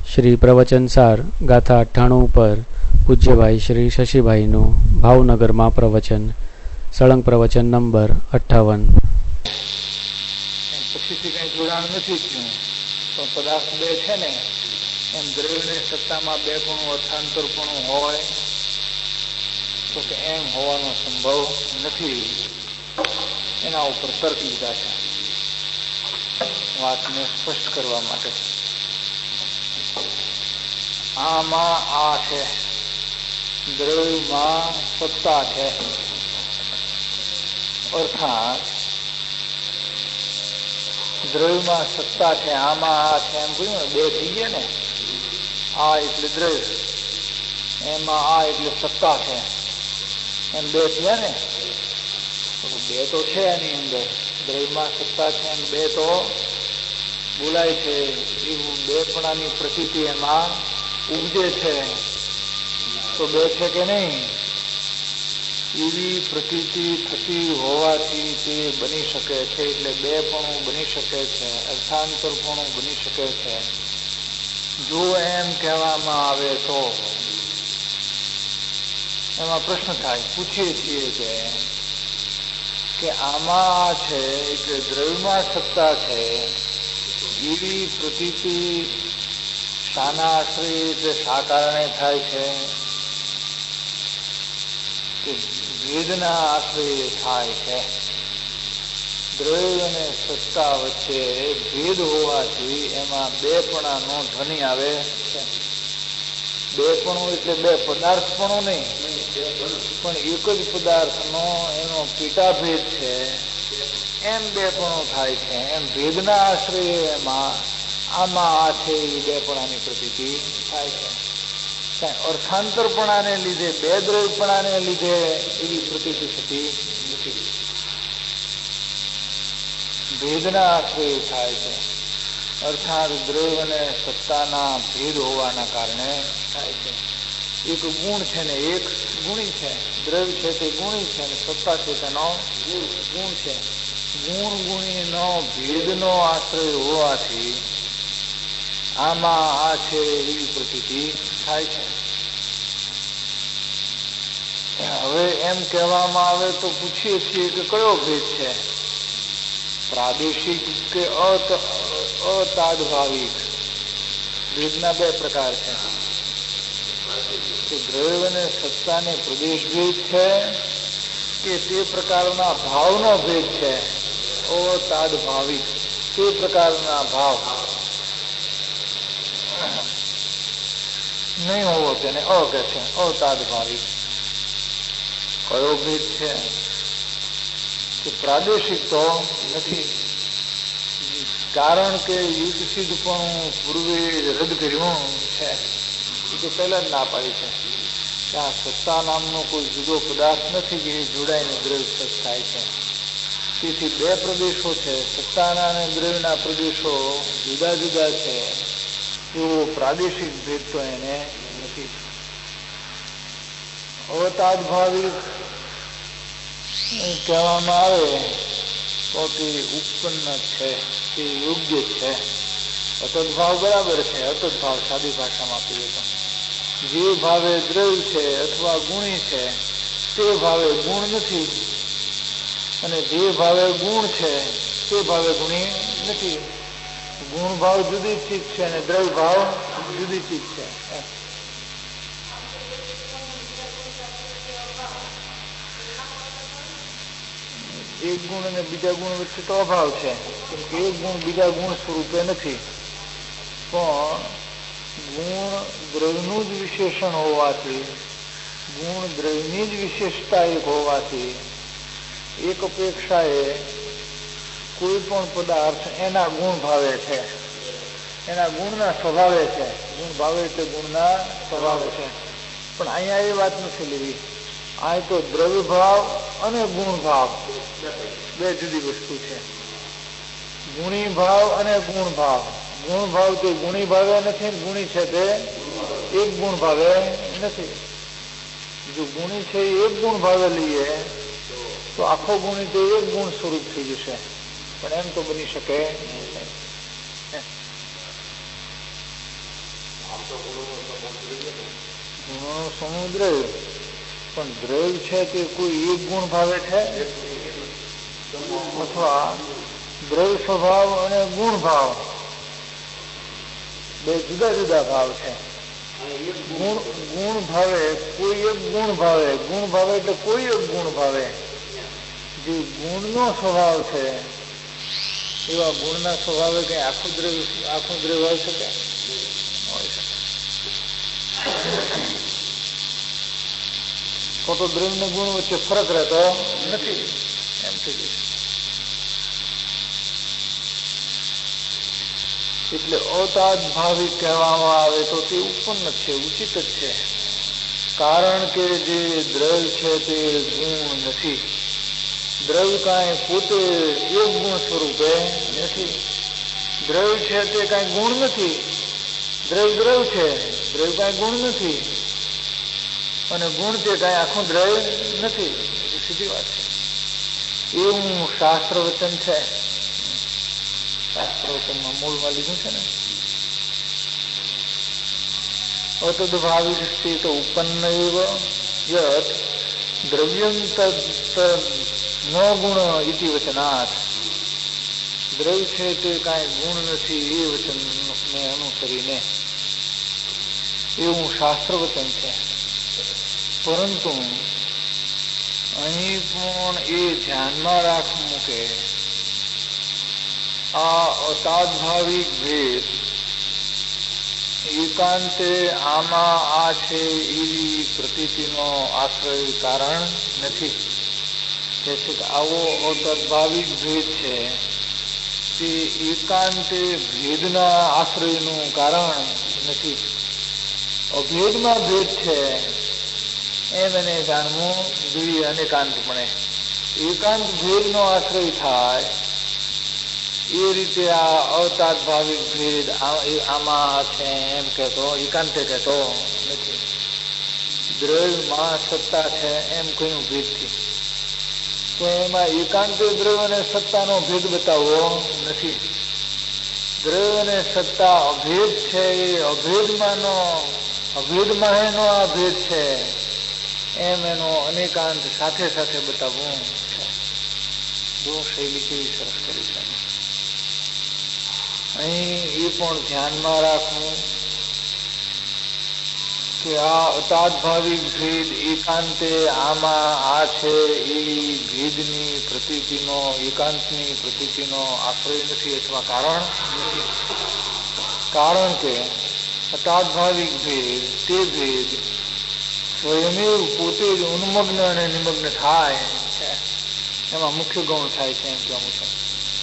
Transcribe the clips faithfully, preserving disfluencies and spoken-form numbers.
શ્રી પ્રવચન સાર ગાથા અઠ્ઠાણું પર પૂજ્યભાઈ શ્રી શશીભાઈનું ભાવનગરમાં પ્રવચન, સળંગ પ્રવચન નંબર અઠ્ઠાવન. પછીથી કઈ જોડાણ નથી થયું, પણ પદાર્થ બે છે ને એમ દ્રવ્યની સત્તામાં બે પણ અર્થાંતર પણ હોય તો કે એમ હોવાનો સંભવ નથી. એના ઉપર તર્ક લીધા છે વાતને સ્પષ્ટ કરવા માટે. આમાં આ છે, દ્રવ્યમાં સત્તા છે, અર્થાત દ્રવ્યમાં સત્તા છે, આમાં આ છે એમ કહ્યું બે થઈ ગયા ને. આ એટલે દ્રવ્ય, એમાં આ એટલે સત્તા છે, એમ બે થયા ને. બે તો છે એની અંદર, દ્રવ્યમાં સત્તા છે એમ બે તો બોલાય છે. એવું બેપણાની પ્રતીતિ એમાં ઉપજે છે તો બે છે કે નહીં, એવી પ્રતીતિ થતી હોવાથી તે બની શકે છે. એટલે બે પણ બની શકે છે, અર્થાંતર પણ બની શકે છે. જો એમ કહેવામાં આવે તો એમાં પ્રશ્ન થાય, પૂછીએ છીએ કે કે આમાં આ છે એટલે દ્રવ્યમાં સત્તા છે એવી પ્રતીતિ શાના આશ્રય એટલે શા કારણે થાય છે? કે ભેદના આશ્રય થાય છે. દ્રવ્ય અને સત્તા વચ્ચે ભેદ હોવાથી એમાં બેપણાનો ધ્વનિ આવે છે. બેપણું એટલે બે પદાર્થપણો નહીં, પણ એક જ પદાર્થનો એનો પેટાભેદ છે એમ બેપણું થાય છે. એમ ભેદના આશ્રય એમાં આમાં આ છે એ બેપણાની પ્રતીતિ થાય છે. અર્થાંતરપણાને લીધે, બે દ્રવ્યપણાને લીધે એવી પ્રતીતિ થતી નથી. ભેદના આશ્રય થાય છે, અર્થાત દ્રવ્ય અને સત્તાના ભેદ હોવાના કારણે થાય છે. એક ગુણ છે ને એક ગુણી છે. દ્રવ્ય છે તે ગુણી છે અને સત્તા છે તેનો ગુણ છે. ગુણ ગુણીનો ભેદનો આશ્રય હોવાથી આમાં આ છે એવી પ્રતીતિ થાય છે. હવે એમ કહેવામાં આવે તો પૂછીએ છીએ કે કયો ભેદ છે, પ્રાદેશિક કે અતાદભાવિક? ભેદના બે પ્રકાર છે, કે દ્રવ્ય અને સત્તાને પ્રદેશ ભેદ છે કે તે પ્રકારના ભાવનો ભેદ છે. અતાદભાવિક તે પ્રકારના ભાવ નહીં હોવો તેને અ કહે છે, અતાદભાવિક. કયો ભેદ છે? કે પ્રાદેશિક તો નથી, કારણ કે યુગ સિદ્ધ પણ પૂર્વે રદ કર્યું છે. એ તો પહેલા જ ના પાડી છે કે આ સત્તા નામનો કોઈ જુદો પદાર્થ નથી કે એ જોડાઈને દ્રવ્ય સત થાય છે. તેથી બે પ્રદેશો છે, સત્તાના અને દ્રવ્યના પ્રદેશો જુદા જુદા છે. એવો પ્રાદેશિક ભેદ તો એને નથી. અતાદભાવિક કહેવામાં આવે તો તે ઉત્પન્ન છે, તે યોગ્ય છે. અતદભાવ બરાબર છે. અતદભાવ સાદી ભાષામાં કહીએ તો જે ભાવે દ્રવ્ય છે અથવા ગુણી છે તે ભાવે ગુણ નથી, અને જે ભાવે ગુણ છે તે ભાવે ગુણી નથી. ગુણ ભાવ જુદી ચીજ છે અને દ્રવ્ય ભાવ જુદી ચીજ છે. એક ગુણ અને બીજા ગુણ વચ્ચે તો અભાવ છે, કેમ કે એક ગુણ બીજા ગુણ સ્વરૂપે નથી. પણ ગુણ દ્રવ્યનું જ વિશેષણ હોવાથી, ગુણ દ્રવ્યની જ વિશેષતા એક હોવાથી એક અપેક્ષાએ કોઈ પણ પદાર્થ એના ગુણ ભાવે છે, એના ગુણના સ્વભાવે છે. ગુણ ભાવે એટલે ગુણના સ્વભાવે છે. પણ અહીંયા એ વાત નથી લેવી. અહીં તો દ્રવ્ય ભાવ અને ગુણ ભાવ બે જુદી વસ્તુ છે. ગુણી ભાવ અને ગુણ ભાવ. ગુણ ભાવ તે ગુણી ભાવે નથી, ગુણી છે તે એક ગુણ ભાવે નથી. જો ગુણી છે એ એક ગુણ ભાવે લઈએ તો આખો ગુણી તો એક ગુણ સ્વરૂપ થઈ જશે, પણ એમ તો બની શકે. ગુણોનો સમૂહ દ્રવ્ય, પણ દ્રવ્ય છે તે કોઈ એક ગુણ ભાવે છે અથવા દ્રવ્ય સ્વભાવ અને ગુણ ભાવ બે જુદા જુદા ભાવ છે. ગુણ ગુણ ભાવે કોઈ એક ગુણ ભાવે, ગુણ ભાવે એટલે કોઈ એક ગુણ ભાવે. જે ગુણનો સ્વભાવ છે એવા ગુણના સ્વભાવે કઈ આખું દ્રવ્ય આખું દ્રવ્ય હોઈ શકે? તો તો દ્રવ્ય ને ગુણ વચ્ચે ફરક રહેતો નથી એમ થઈ ગયું. એટલે અતાદભાવિક કહેવામાં આવે તો તે ઉત્પન્ન છે, ઉચિત જ છે. કારણ કે જે દ્રવ્ય છે તે ગુણ નથી. દ્રવ્ય કાંઈ પોતે એક ગુણ સ્વરૂપે નથી. દ્રવ્ય છે તે કાંઈ ગુણ નથી. દ્રવ્ય દ્રવ્ય છે, દ્રવ્ય કાંઈ ગુણ નથી. અને ગુણ તે કાંઈ આખું દ્રવ્ય નથી. એ સીધી વાત છે. એવું શાસ્ત્ર વચન છે. શાસ્ત્ર વચનમાં મૂળમાં લીધું છે ને, અતદ્ભાવિક સ્થિત ઉત્પન્ન એવ યત દ્રવ્યમ તદ ન ગુણ ઇતિ વચનાથ. દ્રવ્ય છે તે કાંઈ ગુણ નથી એ વચનને અનુસરીને એવું શાસ્ત્ર વચન છે. પરંતુ અહીં પણ એ ધ્યાનમાં રાખવું કે આ અતાદભાવિક ભેદ એકાંતે આમાં આ છે એવી પ્રતીતિનો આશ્રય કારણ નથી. કે આવો અતદ્ભાવિક ભેદ છે તે એકાંતે ભેદના આશ્રયનું કારણ નથી. અભેદમાં ભેદ છે એમ એને જાણવું જોઈએ અનેકાંતપણે. એકાંત ભેદનો આશ્રય થાય એ રીતે આ અતાદભાવિક ભેદ આમાં છે એમ કહેતો એકાંતે કહેતો નથી. દ્રવ્યમાં સત્તા છે એમ કહ્યું ભેદથી, તો એમાં એકાંતે દ્રવ્ય અને સત્તાનો ભેદ બતાવવો નથી. દ્રવ્ય અને સત્તા અભેદ છે એ અભેદમાંનો અભેદમાં એનો આ ભેદ છે એમ એનો અનેકાંત સાથે સાથે બતાવવું છે. જો શૈલી કેવી સરસ કરી છે. અહીં એ પણ ધ્યાનમાં રાખવું કે આ અતાદભાવિક ભેદ એકાંતે આમાં આ છે એવી ભેદની પ્રતીતિનો એકાંતની પ્રતીતિનો આશ્રય નથી અથવા કારણ નથી. કારણ કે અતાદભાવિક ભેદ તે ભેદ સ્વયમેવ પોતે જ ઉન્મગ્ન અને નિમગ્ન થાય છે. એમાં મુખ્ય ગૌણ થાય છે એમ કહેવું છે.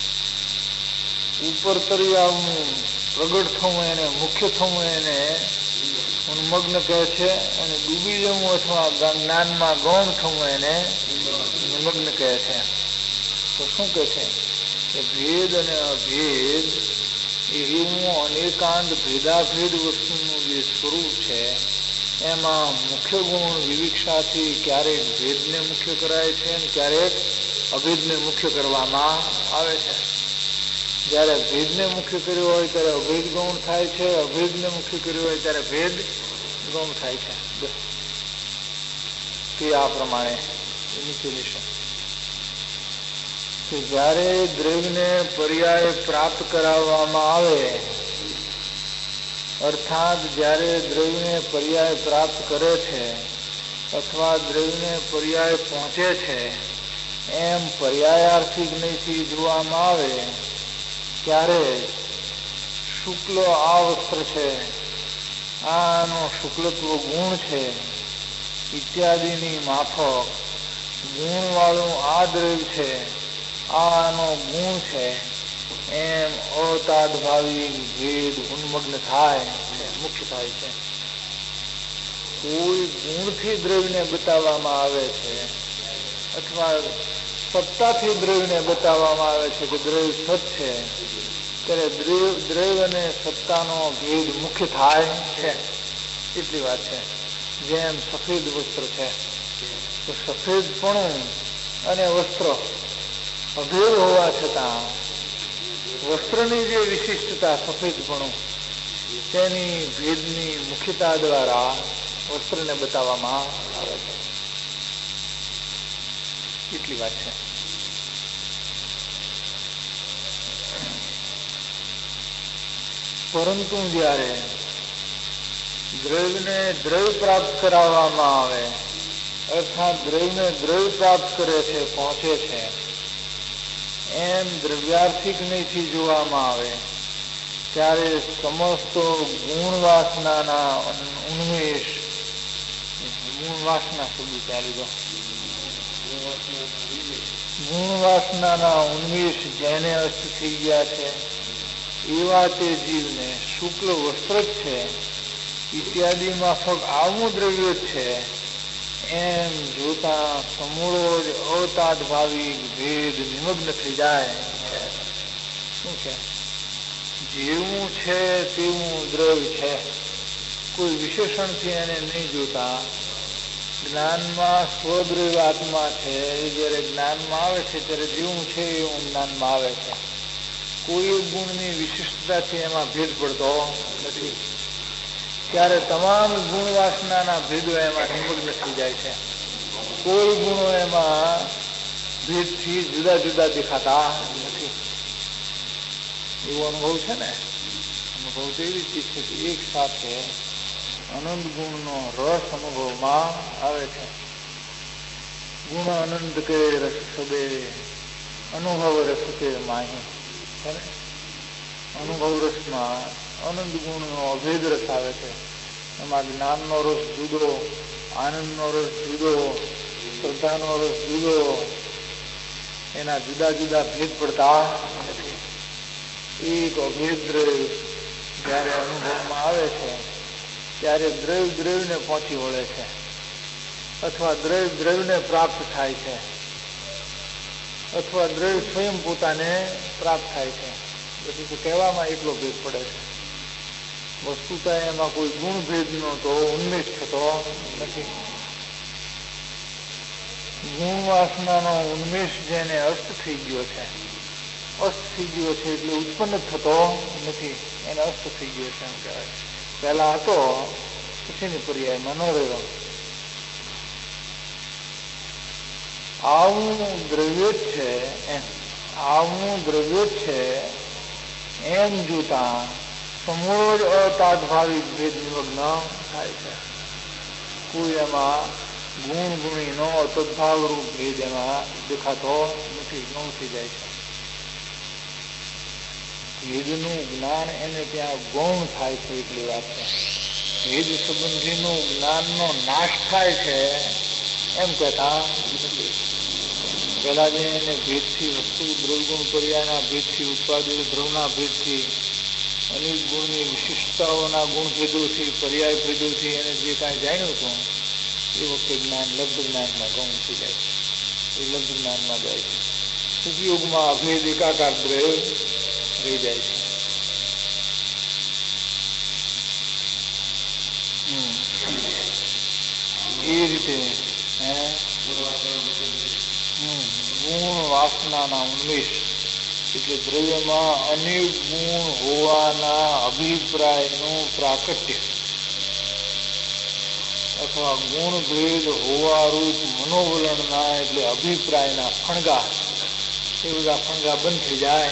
ઉપર તરી આવવું પ્રગટ થવું એને મુખ્ય થવું એને ઉન્મગ્ન કહે છે, અને ડૂબી જવું અથવા જ્ઞાનમાં ગૌણ થવું એને નિમગ્ન કહે છે. તો શું કહે છે કે ભેદ અને અભેદ એ એવું અનેકાંત ભેદાભેદ વસ્તુનું જે સ્વરૂપ છે એમાં મુખ્ય ગુણ વિવિક્ષાથી ક્યારેક ભેદને મુખ્ય કરાય છે અને ક્યારેક અભેદને મુખ્ય કરવામાં આવે છે. જ્યારે ભેદને મુખ્ય કર્યો હોય ત્યારે અભેદ ગૌણ થાય છે, અભેદને મુખ્ય કર્યો હોય ત્યારે ભેદ ગૌણ થાય છે. તે આ પ્રમાણે નીચે લેશે કે જ્યારે દ્રવ્યને પર્યાય પ્રાપ્ત કરાવવામાં આવે, અર્થાત જ્યારે દ્રવ્યને પર્યાય પ્રાપ્ત કરે છે અથવા દ્રવ્યને પર્યાય પહોંચે છે એમ પર્યાયાર્થી જ્ઞેયથી જોવામાં આવે ત્યારે શુક્લ આ વસ્ત્ર છે, આનો શુક્લત્વ ગુણ છે ઇત્યાદિની માફક ગુણવાળું આ દ્રવ્ય છે, આનો ગુણ છે એમ અતાદભાવિક ભેદ ઉન્મગ્ન થાય છે, મુખ્ય થાય છે. કોઈ ગુણથી દ્રવ્યને બતાવવામાં આવે છે અથવા સત્તાથી દ્રવ્યને બતાવવામાં આવે છે કે દ્રવ્ય સત છે, ત્યારે દ્રવ્ય અને સત્તાનો ભેદ મુખ્ય થાય છે. એટલી વાત છે. જેમ સફેદ વસ્ત્ર છે તો સફેદપણું અને વસ્ત્ર અભેદ હોવા છતાં વસ્ત્રની જે વિશિષ્ટતા સફેદપણું તેની ભેદની મુખ્યતા દ્વારા વસ્ત્રને બતાવવામાં આવે છે. એટલી વાત છે. પરંતુ જ્યારે દ્રવ્યને દ્રવ્ય પ્રાપ્ત કરાવવામાં આવે અર્થાત દ્રવ્યને દ્રવ્ય પ્રાપ્ત કરે છે, પહોંચે છે, એમ દ્રવ્યાર્થિક નહીંથી જોવામાં આવે ત્યારે સમસ્ત ગુણ વાસનાના ઉન્મેષ, ગુણ વાસના શબ્દ ચાલી ગયો, ગુણ વાસનાના ઉન્મેષ જેને અસ્ત થઈ ગયા છે એવા તે જીવને શુક્લ વસ્ત્ર જ છે ઇત્યાદિ માફક આવું દ્રવ્ય જ છે એમ જોતા સમૂળો જ અતાદભાવિક ભેદ નિમગ્ન થઈ જાય. શું છે? જેવું છે તેવું દ્રવ્ય છે, કોઈ વિશેષણથી એને નહીં જોતા જ્ઞાનમાં સ્વદ્રવ્ય આત્મા છે. એ જયારે જ્ઞાનમાં આવે છે ત્યારે જેવું છે એવું જ્ઞાનમાં આવે છે. કોઈ ગુણની વિશિષ્ટતાથી એમાં ભેદ પડતો નથી. ત્યારે તમામ ગુણ વાસનાના ભેદો એમાં નિમગ્ન થઈ જાય છે. કોઈ ગુણો એમાં ભેદથી જુદા જુદા દેખાતા નથી. એવો અનુભવ છે ને. અનુભવ તો એવી ચીજ છે કે એક સાથે અનંત ગુણનો રસ અનુભવમાં આવે છે. ગુણ અનંત કે રસ સબે અનુભવ રસ કે માહી. અનુભવ રસમાં અનંત ગુણનો અભેદ રસ આવે છે. એમાં જ્ઞાનનો રસ જુદો, આનંદનો રસ જુદો, શ્રદ્ધાનો રસ જુદો, એના જુદા જુદા ભેદ પડતા નથી. એક અભેદ દ્રવ્ય જયારે અનુભવમાં આવે છે ત્યારે દ્રવ્ય દ્રવ્યને પહોંચી વળે છે અથવા દ્રવ્ય દ્રવ્યને પ્રાપ્ત થાય છે અથવા દ્રવ્ય સ્વયં પોતાને પ્રાપ્ત થાય છે. પછી તો કહેવામાં એટલો ભેદ પડે છે. વસ્તુતા એમાં કોઈ ગુણ ભેદનો તો ઉન્મેષ થતો નથી. ગુણ વાસનાનો ઉન્મેષ જેને અસ્ત થઈ ગયો છે, અસ્ત થઈ ગયો છે એટલે ઉત્પન્ન થતો નથી. એને અસ્ત થઈ ગયો છે એમ કહેવાય. પહેલા હતો પછીની પર્યાયમાં ન રહ્યો. આવું દ્રવ્ય જ છે એમ આવું દ્રવ્ય જ છે એમ જોતા સમૂળ અતાદભાવિક ભેદ નિમગ્ન થાય છે. કોઈ એમાં ગુણ ગુણીનો તદભાવરૂપ ભેદ એમાં દેખાતો નથી, ગૌણ થઈ જાય છે. ભેદનું જ્ઞાન એને ત્યાં ગૌણ થાય છે એટલી વાત છે. ભેદ સંબંધીનું જ્ઞાનનો નાશ થાય છે એમ કહેતા નથી. પેલા જે એને ભેદથી વસ્તુ દ્રવગુણ પર્યાયના ભેદથી ઉત્પાદિત દ્રવના ભેદથી અનેક ગુણની વિશિષ્ટતાઓના ગુણ ભેદોથી પર્યાય ભેદોથી એને જે કાંઈ જાણ્યું હતું એ વખતે જ્ઞાન લબ્ધ જ્ઞાનમાં ગૌણ થઈ જાય છે. એ લબ્ધ જ્ઞાનમાં જાય છે. ઉપયોગમાં અભેદ એકાકાર દ્રવ્ય રહી જાય છે. એ રીતે હે ગુણ વાસનાના ઉન્મેષ એટલે દ્રવ્યમાં અનેક ગુણ હોવાના અભિપ્રાયનું પ્રાકટ્ય અથવા ગુણ ભેદ હોવારૂપ મનોવલણના એટલે અભિપ્રાયના ફણગા એ બધા ફણગા બંધ થઈ જાય.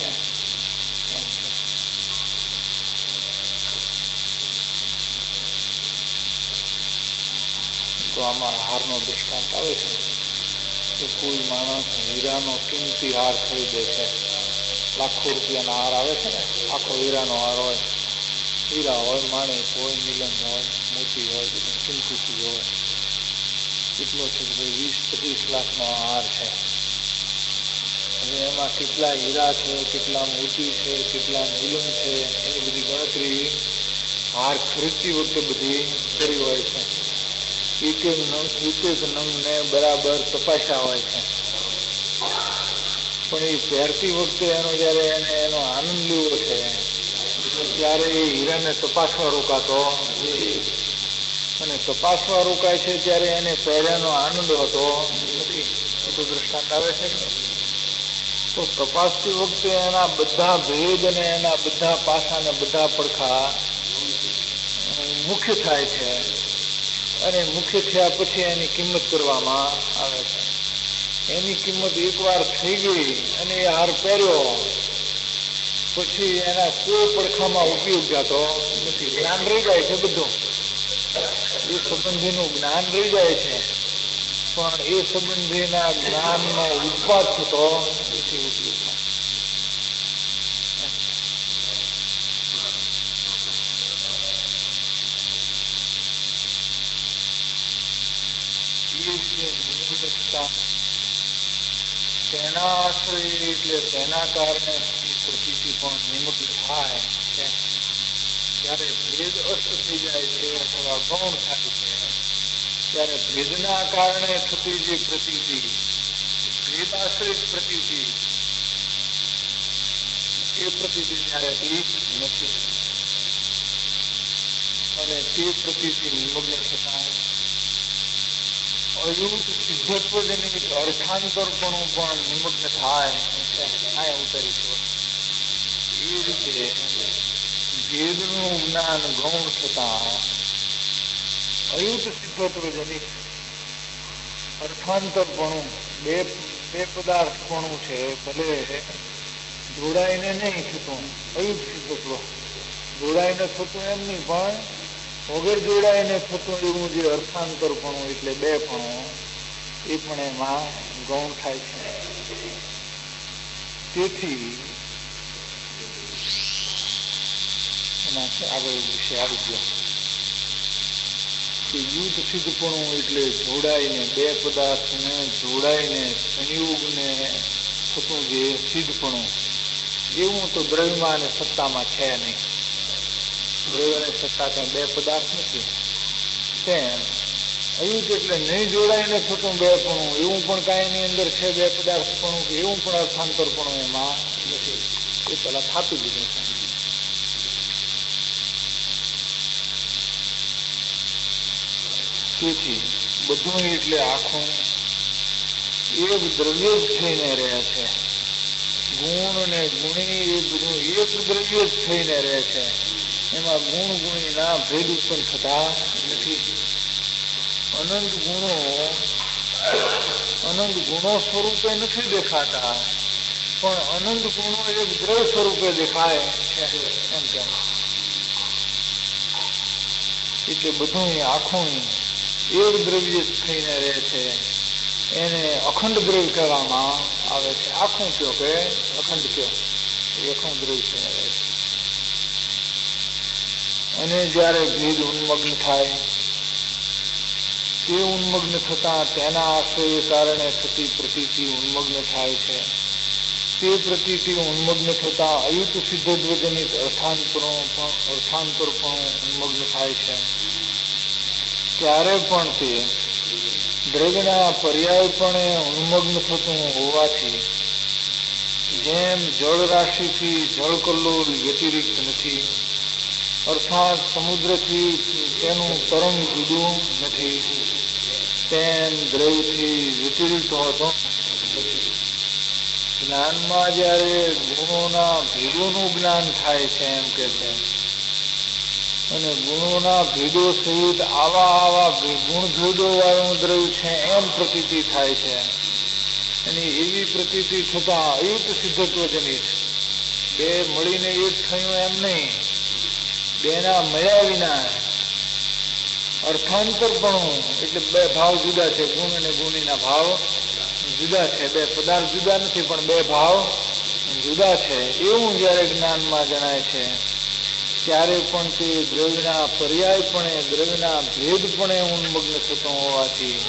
તો આમાં હારનો દૃષ્ટાંત આવે છે કે કોઈ માણસ હીરાનો કિંમતી હાર ખરીદે છે. લાખો રૂપિયાનો હાર આવે છે ને, આખો હીરાનો હાર હોય, હીરા હોય, માણેક હોય, નીલમ હોય, મોતી હોય, બધું કિંમતી ચીજ હોય. કેટલો છે કે ભાઈ વીસ પચીસ લાખનો હાર છે. હવે એમાં કેટલા હીરા છે, કેટલા મોતી છે, કેટલા નીલમ છે, એની બધી ગણતરી હાર ખરીદતી વખતે બધી કરી હોય છે. એક એક નંગ એક એક નંગને બરાબર તપાસ્યા હોય છે. પણ એ પહેરતી વખતે એનો જયારે એને એનો આનંદ લેવો છે ત્યારે એ હીરાને તપાસવા રોકાતો અને તપાસવા રોકાય છે ત્યારે એને પહેર્યાનો આનંદ હતો નથી. એ તો દૃષ્ટાંત આવે છે. તો તપાસતી વખતે એના બધા ભેદ અને એના બધા પાસા ને બધા પડખા મુખ્ય થાય છે અને મુખ્ય થયા પછી એની કિંમત કરવામાં આવે છે. એની કિંમત એકવાર થઈ ગઈ અને એ હાર પહેર્યો પછી એના કોઈ પડખામાં ઉપયોગ જતો નથી. જ્ઞાન રહી જાય છે બધું, એ સંબંધીનું જ્ઞાન રહી જાય છે, પણ એ સંબંધીના જ્ઞાનનો ઉત્પાદ થતો નથી ઉપયોગમાં. તેના આશ્રય એટલે તેના કારણે પ્રતીતિ પણ નિમગ્ન થાય છે. ત્યારે ભેદ અસ્ત થઈ જાય છે અથવા ગૌણ થાય છે, ત્યારે ભેદના કારણે થતી જે પ્રતીતિ, ભેદ આશ્રિત પ્રતીતિ, એ પ્રતીતિ ત્યારે નથી અને તે પ્રતીતિ નિમગ્ન થતા અયુત સિદ્ધત્વજનિત અર્થાંતરપણું પણ નિમગ્ન થાય આ ઉતરી છે. એ રીતે ભેદનું જ્ઞાન ગૌણ થતા અયુત સિદ્ધત્વજનિત અર્થાંતરપણું બે બે પદાર્થપણું છે, ભલે જોડાઈને નહીં થતું અયુત સિદ્ધત્વ, જોડાઈને થતું એમ નહીં પણ વગર જોડાઈને થતું એવું જે અર્થાંતરપણું એટલે બે પણું એ પણ એમાં ગૌણ થાય છે. તેથી એના આગળ વિશે આવી ગયો કે યુદ્ધ સિદ્ધપણું એટલે જોડાઈને બે પદાર્થને જોડાઈને સંયોગને થતું જે સિદ્ધપણું, એવું તો દ્રવ્યમાં અને સત્તામાં છે નહીં. દ્રવ્ય અને સત્તા ત્યાં બે પદાર્થ નથી. તેમ અયુત એટલે નહીં જોડાઈને થતું બે પણું એવું પણ કાંઈની અંદર છે, બે પદાર્થપણું કે એવું પણ અર્થાંતરપણું એમાં નથી. એ પેલા થાપી દીધું છે. તેથી બધું એટલે આખું એક દ્રવ્ય જ થઈને રહે છે. ગુણ ને ગુણી એ બધું એક દ્રવ્ય જ થઈને રહે છે. એમાં ગુણ ગુણીના ભેદ ઉત્પન્ન થતા નથી. અનંત ગુણો અનંત ગુણો સ્વરૂપે નથી દેખાતા, પણ અનંત ગુણો એક દ્રવ્ય સ્વરૂપે દેખાય છે એમ કેમ. એટલે બધું આખું એક દ્રવ્ય થઈને રહે છે. એને અખંડ દ્રવ્ય કહેવામાં આવે છે. આખું કયો કે અખંડ કયો, એ અખંડ દ્રવ્ય થઈને રહે છે. અને જયારે ભેદ ઉન્મગ્ન થાય તે ઉન્મગ્ન થતા તેના આશ્રય કારણે થતી પ્રતીતિ ઉન્મગ્ન થાય છે. તે પ્રતીતિ ઉન્મગ્ન થતા અયુત સિદ્ધદ્વજનિત અર્થાંતરો અર્થાંતર પણ ઉન્મગ્ન થાય છે. ત્યારે પણ તે દ્રવ્યના પર્યાયપણે ઉન્મગ્ન થતું હોવાથી જેમ જળ રાશિથી જળ કલ્લોલ વ્યતિરિક્ત નથી, અર્થાત સમુદ્રથી તેનું તરંગ જુદું નથી, તેમ દ્રવ્યથી વ્યતિરિક્ત હોતો જ્ઞાનમાં જયારે ગુણોના ભેદોનું જ્ઞાન થાય છે એમ કે છે, અને ગુણોના ભેદો સહિત આવા આવા ગુણ ભેદો વાળું દ્રવ્ય છે એમ પ્રતીતિ થાય છે. અને એવી પ્રતીતિ થતા અયુત સિદ્ધત્વજનિત બે મળીને એક થયું એમ નહીં, બેના મળ્યા વિના અર્થાંતરપણું એટલે બે ભાવ જુદા છે. ગુણ અને ગુણીના ભાવ જુદા છે. બે પદાર્થ જુદા નથી પણ બે ભાવ જુદા છે. એવું જયારે જ્ઞાનમાં જણાય છે ત્યારે પણ તે દ્રવ્યના પર્યાયપણે દ્રવ્યના ભેદપણે ઉન્મગ્ન થતો હોવાથી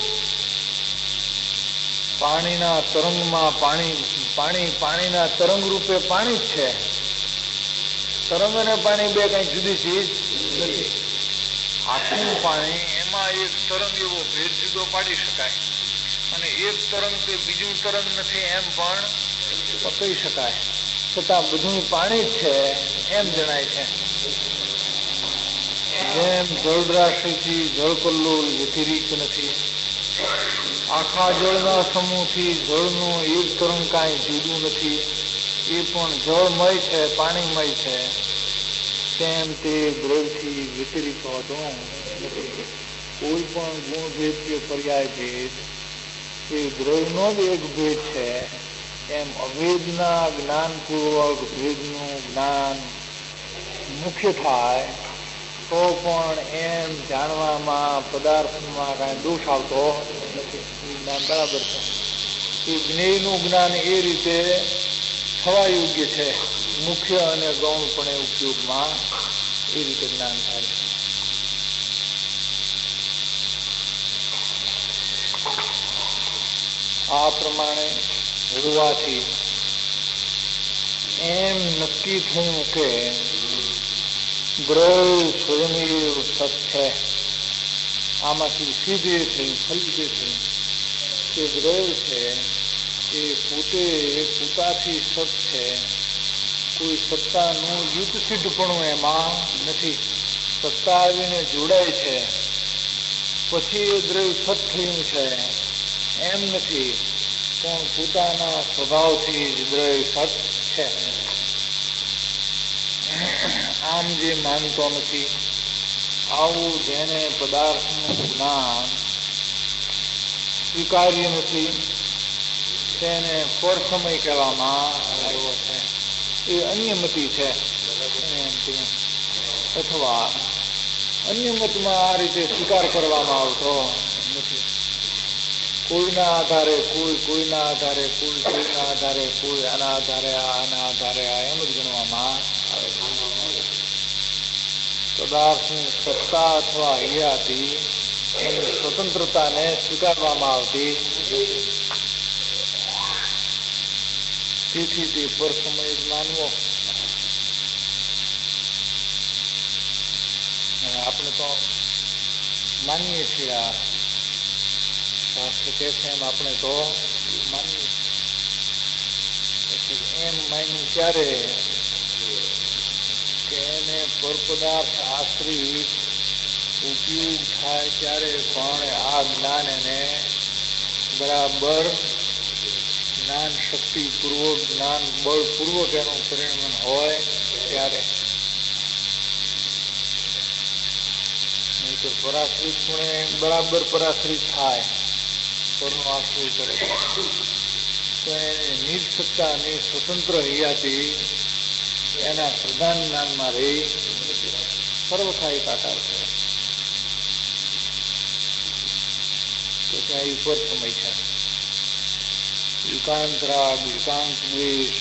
પાણીના તરંગમાં પાણી પાણી પાણીના તરંગ રૂપે પાણી જ છે. તરંગ અને પાણી બે કઈ જુદી ચીજ નથી. આખું પાણી એમાં એક તરંગ એવો ભેદ જુદો પાડી શકાય અને એક તરંગ તે બીજું તરંગ નથી એમ પણ કહી શકાય, છતાં બધું પાણી જ છે એમ જણાય છે. જેમ જળરાશિથી જળકલ્લોલ વ્યતિરિક્ત નથી, આખા જળના સમૂહથી જળનું એક તરંગ કાંઈ જુદું નથી, એ પણ જળમય છે, પાણીમય છે. તેમ તે દ્રવ્યથી વિતરિત હોતો નથી. કોઈ પણ ગુણ ભેદ કે પર્યાય ભેદ એ દ્રવ્યનો જ એક ભેદ છે. એમ અભેદના જ્ઞાનપૂર્વક ભેદનું જ્ઞાન મુખ્ય થાય તો પણ એમ જાણવામાં પદાર્થમાં કાંઈ દોષ આવતો નથી. જ્ઞાન બરાબર છે. એ જ્ઞેયનું જ્ઞાન એ રીતે થવા યોગ્ય છે. મુખ્ય અને ગૌણપણે ઉપયોગમાં એ રીતે જ્ઞાન થાય છે. આ પ્રમાણે હોવાથી એમ નક્કી થયું કે દ્રવ્ય સ્વયં સત છે. આમાંથી સીધે થયું ફલિતે થયું કે દ્રવ્ય છે એ પોતે પોતાથી સત છે. કોઈ સત્તાનું યુક્ત સિદ્ધપણું એમાં નથી. સત્તા આવીને જોડાય છે પછી એ દ્રવ્ય સત થયું છે એમ નથી, પણ પોતાના સ્વભાવથી જ દ્રવ્ય સત છે. આમ જે માનતો નથી, આવું જેને પદાર્થનું જ્ઞાન સ્વીકાર્ય નથી તેને પરસમય કહેવામાં આવ્યો છે. એ અન્યમતી છે. અથવા અન્ય મતમાં આ રીતે સ્વીકાર કરવામાં આવતો નથી. કોઈના આધારે કોઈ કોઈના આધારે કોઈ કોઈના આધારે કોઈ આના આધારે આ આના આધારે આ એમ જ ગણવામાં આવે છે. પદાર્થની સત્તા અથવા હૈયાથી એની સ્વતંત્રતાને સ્વીકારવામાં આવતી. તેથી તે પરસમય જ માનવો. આપણે તો માનીએ છીએ, આ શાસ્ત્ર કહે છે એમ આપણે તો માનીએ છીએ. એમ માન્યું ક્યારે કે એને પરપદાર્થ આશ્રિત ઉપયોગ થાય ત્યારે પણ આ જ્ઞાન એને બરાબર જ્ઞાન શક્તિપૂર્વક જ્ઞાન બળપૂર્વક એનું પરિણમન હોય ત્યારે. નહીં તો પરાશ્રિત પણ બરાબર પરાશ્રિત થાય, પરનો આશ્રય કરે તો એને નિજ સત્તાની સ્વતંત્ર હૈયાથી એના પ્રધાન જ્ઞાનમાં રહી સર્વથા એકાકાર છે. તો ત્યાં એ પરસમય છે. એકાંત રાગ, એકાંત દ્વેષ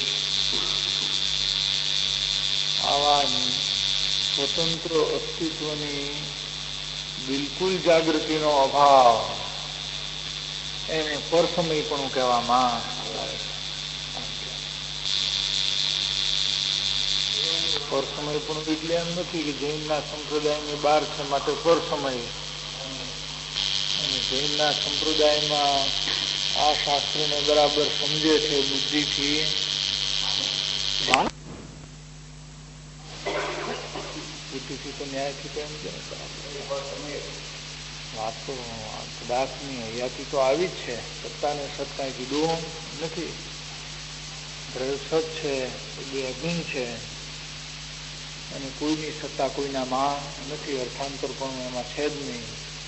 આવા સ્વતંત્ર અસ્તિત્વની બિલકુલ જાગૃતિનો અભાવ એને પરસમયપણું કહેવામાં આવે. પરસમયપણું એટલે એમ નથી કે જૈનના સંપ્રદાયની બહાર છે માટે પરસમય. અને જૈનના સંપ્રદાયમાં આ શાસ્ત્રને બરાબર સમજે છે બુદ્ધિથી, બુદ્ધિથી તો ન્યાયથી તો એમ છે વાત તો પદાર્થની હૈયાથી તો આવી જ છે. સત્તાને સત કાંઈ કીધું નથી. દ્રવ્ય સત છે એ બે અભિન્ન છે અને કોઈની સત્તા કોઈનામાં નથી. અર્થાંતર પણ એમાં છે જ નહીં.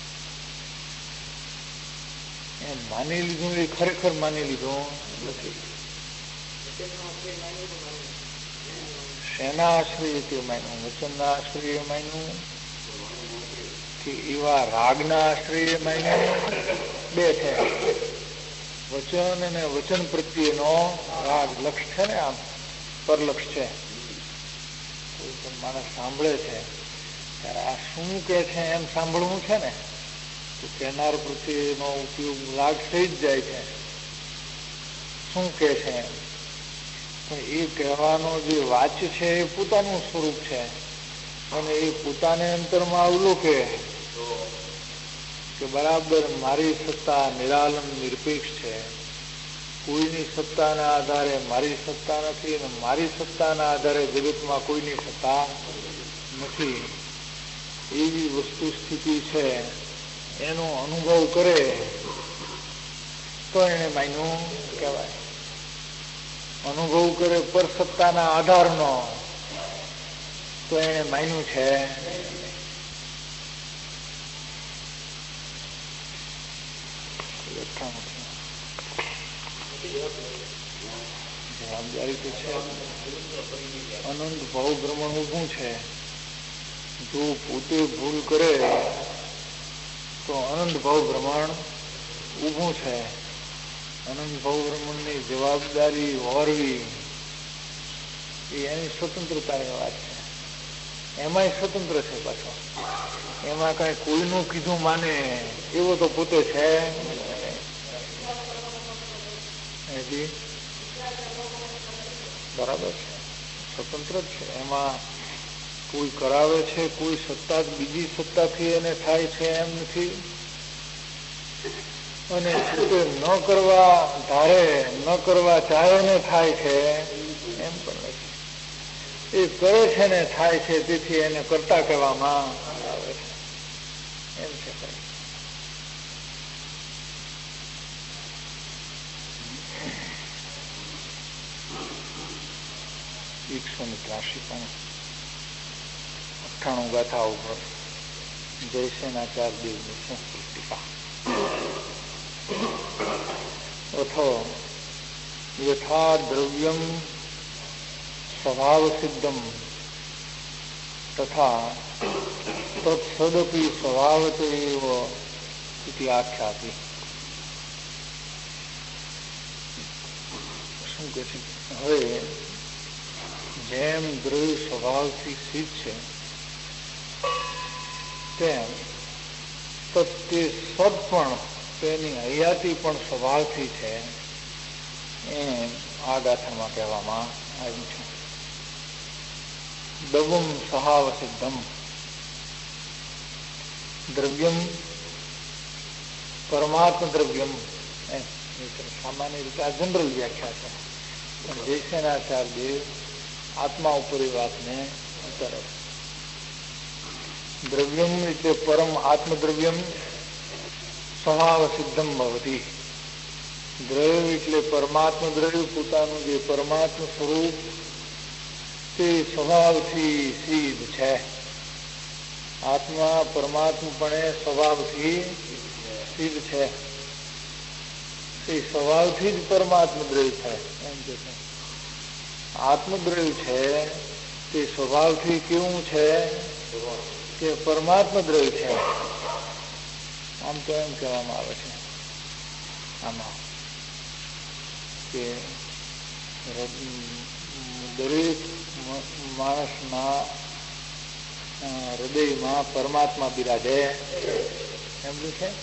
એમ માની લીધું એ ખરેખર માની લીધું નથી. શેના આશ્રય તે માન્યું? વચનના આશ્રય માન્યું કે એવા રાગના આશ્રય માન્યું? બે છે. વચન અને વચન પ્રત્યેનો રાગ લક્ષ છે ને, આમ પરલક્ષ છે. કોઈ પણ માણસ સાંભળે છે ત્યારે આ શું કે છે એમ સાંભળવું છે ને, તો કહેનાર પ્રત્યેનો ઉપયોગ લાગ થઈ જ જાય છે. શું કે છે એમ. પણ એ કહેવાનો જે વાચ્ય છે એ પોતાનું સ્વરૂપ છે અને એ પોતાને અંતરમાં અવલોકે કે બરાબર મારી સત્તા નિરાલંબ નિરપેક્ષ છે. કોઈની સત્તાના આધારે મારી સત્તા નથી અને મારી સત્તાના આધારે જગતમાં કોઈની સત્તા નથી. એવી વસ્તુ સ્થિતિ છે એનો અનુભવ કરે તો એને માન્યું કહેવાય. અનુભવ કરે પર સત્તાના આધારનો તો એને માન્યું છે. જવાબદારી તો છે. અનંત ભાવ ભ્રમણ ઊભું છે. જો પોતે ભૂલ કરે તો અનંત ભાવ ભ્રમણ ઊભું છે. અનંત ભાવ ભ્રમણની જવાબદારી વહોરવી એ એની સ્વતંત્રતાની વાત છે. એમાંય સ્વતંત્ર છે પાછો. એમાં કઈ કોઈનું કીધું માને એવો તો પોતે છે. બરાબર છે, સ્વતંત્ર જ છે. એમાં કોઈ કરાવે છે, કોઈ સત્તા બીજી સત્તાથી એને થાય છે એમ નથી. અને પોતે ન કરવા ધારે ન કરવા ચાહે ને થાય છે એમ પણ નથી. એ કરે છે ને થાય છે, તેથી એને કરતા કહેવામાં આવે છે. એમ છે. એકસો ને ત્રાસી પણ અઠ્ઠાણું ગાથા ઉપર જયસેનાચાર્ય દેવની સંસ્કૃતિકા અથો યથા દ્રવ્યમ સ્વભાવ સિદ્ધમ તથા તત્સદપી સ્વભાવત એવ ઇતિ આખ્યાતિ. શું કહે છે? હવે જેમ દ્રવ્ય સ્વભાવથી સિદ્ધ છે તેમ તે સદ પણ તેની હયાતી પણ સ્વભાવથી છે એમ આ ગાથામાં કહેવામાં આવ્યું છે. દવમ સહાવ સિદ્ધમ દ્રવ્યમ પરમાત્મ દ્રવ્યમ. સામાન્ય રીતે આ જનરલ વ્યાખ્યા છે, પણ જયસેનાચાર્ય દેવ આત્મા ઉપર એ વાતને કરે. દ્રવ્યમ એટલે પરમ આત્મદ્રવ્યમ સ્વભાવ સિદ્ધમ ભવતી. દ્રવ્ય એટલે પરમાત્મ દ્રવ્ય, પોતાનું જે પરમાત્મ સ્વરૂપ તે સ્વભાવથી સિદ્ધ છે. આત્મા પરમાત્મપણે સ્વભાવથી સિદ્ધ છે. એ સ્વભાવથી જ પરમાત્મ દ્રવ્ય છે. એમ કે આત્મદ્રવ્ય છે તે સ્વભાવથી કેવું છે કે પરમાત્મ દ્રવ્ય છે. આમ તો એમ કહેવામાં આવે છે આમાં કે દરેક માણસના હૃદયમાં પરમાત્મા બિરાજે એમનું છે.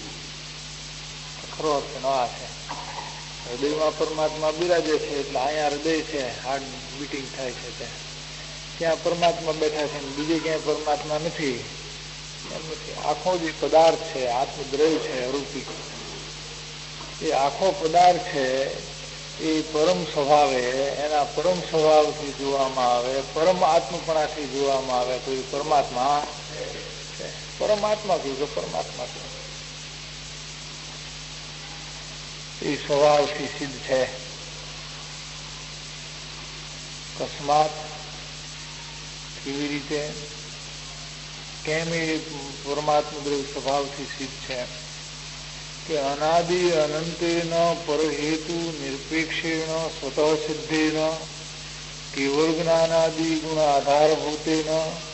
ખરો અર્થ ન આ છે. હૃદયમાં પરમાત્મા બિરાજે છે એટલે અહીંયા હૃદય છે, હાર્ટ બીટિંગ થાય છે, ત્યાં પરમાત્મા બેઠા છે, બીજે ક્યાંય પરમાત્મા નથી એમ નથી. આખો જે પદાર્થ છે આત્મદ્રવ્ય છે અરૂપી, એ આખો પદાર્થ છે એ પરમ સ્વભાવે એના પરમ સ્વભાવથી જોવામાં આવે, પરમ આત્મપણાથી જોવામાં આવે તો એ પરમાત્મા છે. પરમાત્મા કહ્યું તો પરમાત્મા કહ્યું એ સ્વભાવથી સિદ્ધ છે. અકસ્માત કેવી રીતે, કેમ એ પરમાત્મા દ્રવ્ય સ્વભાવથી સિદ્ધ છે કે અનાદિ અનંતેન પરહેતુ નિરપેક્ષેણ સ્વતઃ સિદ્ધેન કેવળ જ્ઞાનાદિ ગુણ આધારભૂતેન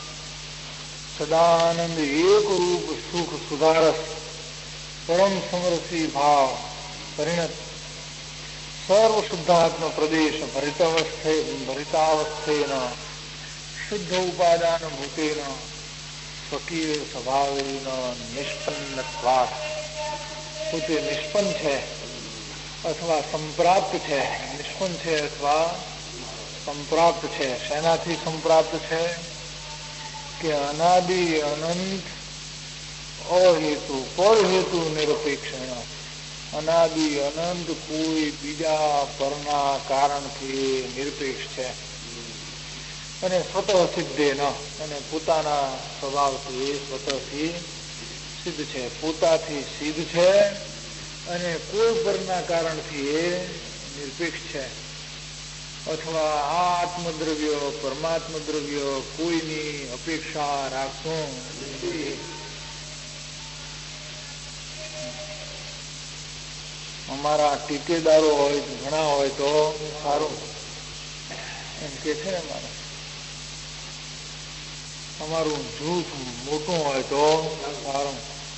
સદાનંદ એક રૂપ સુખ સુધારસ પરમ સમરસી ભાવ પરિણત સર્વ શુદ્ધાત્મ પ્રદેશ ભરિતાવસ્થે ભરિતાવસ્થેન શુદ્ધ ઉપાદાન ભૂતેન સ્વકીય સ્વભાવેન નિષ્પન્નત્વાत्. પોતે નિષ્પન્ન છે અથવા સંપ્રાપ્ત છે. નિષ્પન્ન છે અથવા સંપ્રાપ્ત છે. શેનાથી સંપ્રાપ્ત છે કે અનાદિ અનંત અહેતુ પર હેતુ નિરપેક્ષ. અનાદિ અનંત કોઈ બીજા પરના કારણથી નિરપેક્ષ છે. અને સ્વતઃ સિદ્ધે ન, અને પોતાના સ્વભાવથી સ્વતઃથી સિદ્ધ છે. પોતાથી સિદ્ધ છે અને કોઈ પરના કારણથી એ નિરપેક્ષ છે, અથવા આ આત્મદ્રવ્ય પરમાત્મ દ્રવ્ય કોઈની અપેક્ષા રાખતું નથી. અમારા ટીકેદારો હોય ઘણા હોય તો સારું એમ કે છે ને, મારે અમારું જૂથ મોટું હોય તો સારું.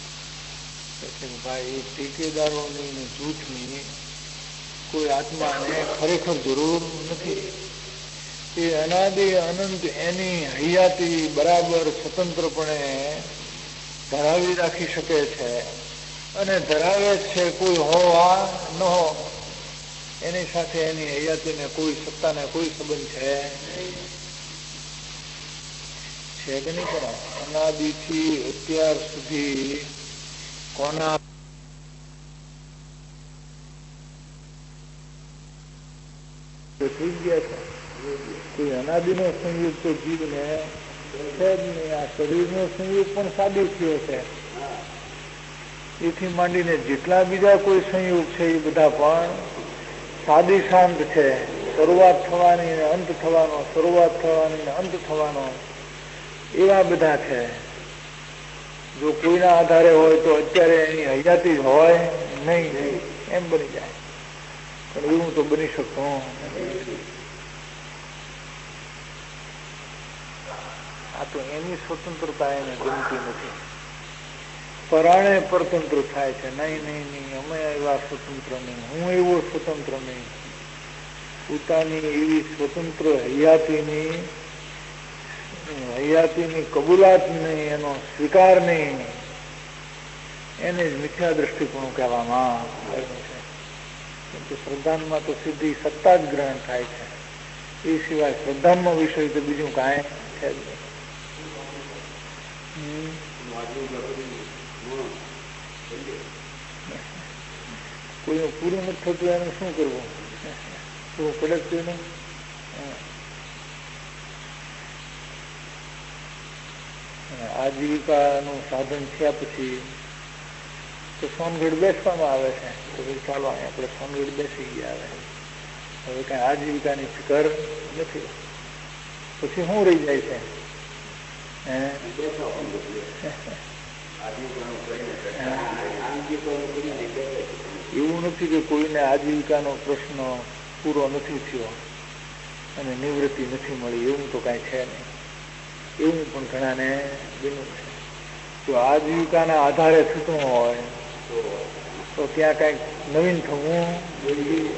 ભાઈ એ ઠેકેદારોની જૂથની કોઈ આત્માને ખરેખર જરૂર નથી. એ અનાદિ અનંત એની હયાતી બરાબર સ્વતંત્રપણે ધરાવી રાખી શકે છે, અને ધરાવે છે. કોઈ હોવા ન હો એની સાથે એની હયાતીને કોઈ સત્તાને કોઈ સંબંધ છે છે કે નહીં? પણ અનાદિથી અત્યાર સુધી કોના થઈ ગયા છે? કોઈ અનાદિનો સંયોગ તો જીવને છે જ નહીં. આ શરીરનો સંયોગ પણ સાબિત થયો છે. એથી માંડીને જેટલા બીજા કોઈ સંયોગ છે એ બધા પણ સાદી શાંત છે. શરૂઆત થવાની ને અંત થવાનો, શરૂઆત થવાની ને અંત થવાનો, એવા બધા છે. જો કોઈના આધારે હોય તો અત્યારે એની હયાતી હોય નહીં, એમ બની જાય. પણ એવું તો બની શકતું. આ તો એની સ્વતંત્રતા એને ગમતી નથી. પરાણે પરતંત્ર થાય છે. નહીં નહીં નહીં અમે એવા સ્વતંત્ર નહીં, હું એવો સ્વતંત્ર નહીં. પોતાની એવી સ્વતંત્ર હયાતીની હયાતીની કબૂલાત નહીં, એનો સ્વીકાર નહીં, એને જ મિથ્યા દ્રષ્ટિકોણ કહેવામાં આવ્યું છે. કેમ કે શ્રદ્ધાનમાં તો સીધી સત્તા જ ગ્રહણ થાય છે. એ સિવાય શ્રદ્ધાનો વિષય તો બીજું કાંઈ છે જ નહીં. કોઈનું પૂરું નથી થતું એનું શું કરવું? પૂરું પડે જ કોઈનું. આજીવિકાનું સાધન થયા પછી તો સોનગઢ બેસવામાં આવે છે. તો ભાઈ ચાલો આપણે સોનગઢ બેસી ગયા. હવે હવે કઈ આજીવિકાની ફિકર નથી. પછી શું રહી જાય છે? એવું નથી કે કોઈને આજીવિકાનો પ્રશ્ન પૂરો નથી થયો અને નિવૃત્તિ નથી મળી, એવું તો કાંઈ છે નહીં. એવું પણ ઘણાને બન્યું છે. જો આજીવિકાના આધારે થતું હોય તો ત્યાં કંઈક નવીન થવું જોઈએ.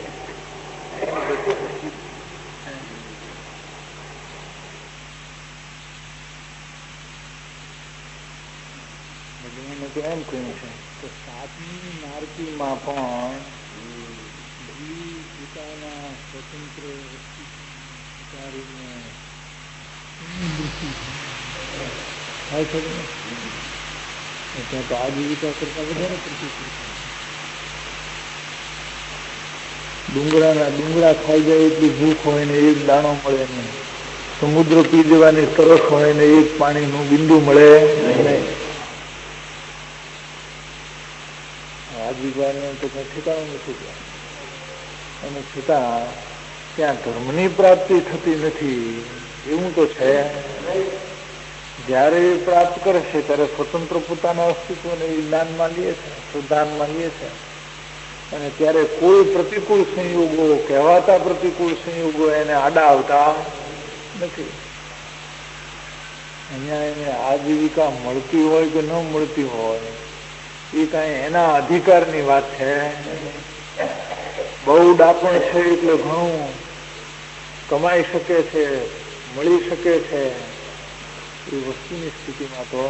એને તો એમ કહ્યું છે કે સાતમી માર્ગીમાં પણ પોતાના સ્વતંત્ર વિચારીને થાય છે. ત્યાં તો આજીવિકા કરતા વધારે પ્રતિકૂળ. ડુંગળાના ડુંગળા ખાઈ જાય એટલી ભૂખ હોય ને એક દાણો મળે નહીં. સમુદ્ર પી જવાની તરસ હોય ને એક પાણીનું બિંદુ મળે નહીં. આજીવિકાનું તો કઈ ઠેકાણું નથી. અને છતાં ત્યાં ધર્મની પ્રાપ્તિ થતી નથી એવું તો છે. જયારે એ પ્રાપ્ત કરે છે ત્યારે સ્વતંત્ર પોતાના અસ્તિત્વને જ્ઞાનમાં લે છે, શ્રદ્ધાનમાં લે છે. અને ત્યારે કોઈ પ્રતિકૂળ સંયોગો, કહેવાતા પ્રતિકૂળ સંયોગો એને આડા આવતા નથી. અહીંયા એને આજીવિકા મળતી હોય કે ન મળતી હોય એ કાંઈ એના અધિકારની વાત છે. બહુ ડાપણ છે એટલે ઘણું કમાઈ શકે છે, મળી શકે છે, એ વસ્તુની સ્થિતિમાં તો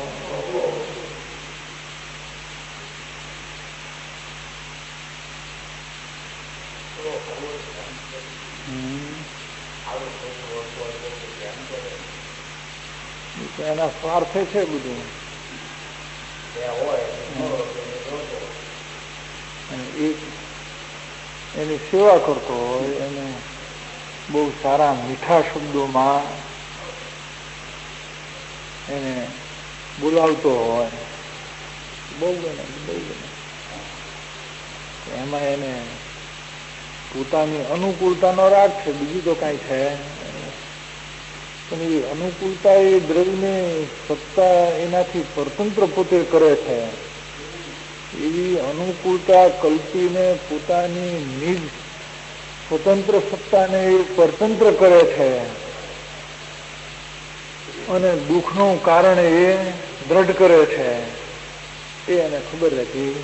એના સ્વાર્થે છે બધું. એક એની સેવા કરતો હોય, એને બહુ સારા મીઠા શબ્દોમાં એને બોલાવતો હોય, બહુ ગમે બહુ ગમે. એમાં એને પોતાની અનુકૂળતાનો રાગ છે, બીજું તો કાંઈ છે. પણ એ અનુકૂળતા એ દ્રવ્યને સત્તા એનાથી સ્વતંત્ર પોતે કરે છે. એવી અનુકૂળતા કલ્પીને પોતાની નિજ સ્વતંત્ર સત્તાને એ સ્વતંત્ર કરે છે અને દુઃખનું કારણ એ દ્રઢ કરે છે. એ એને ખબર હતી.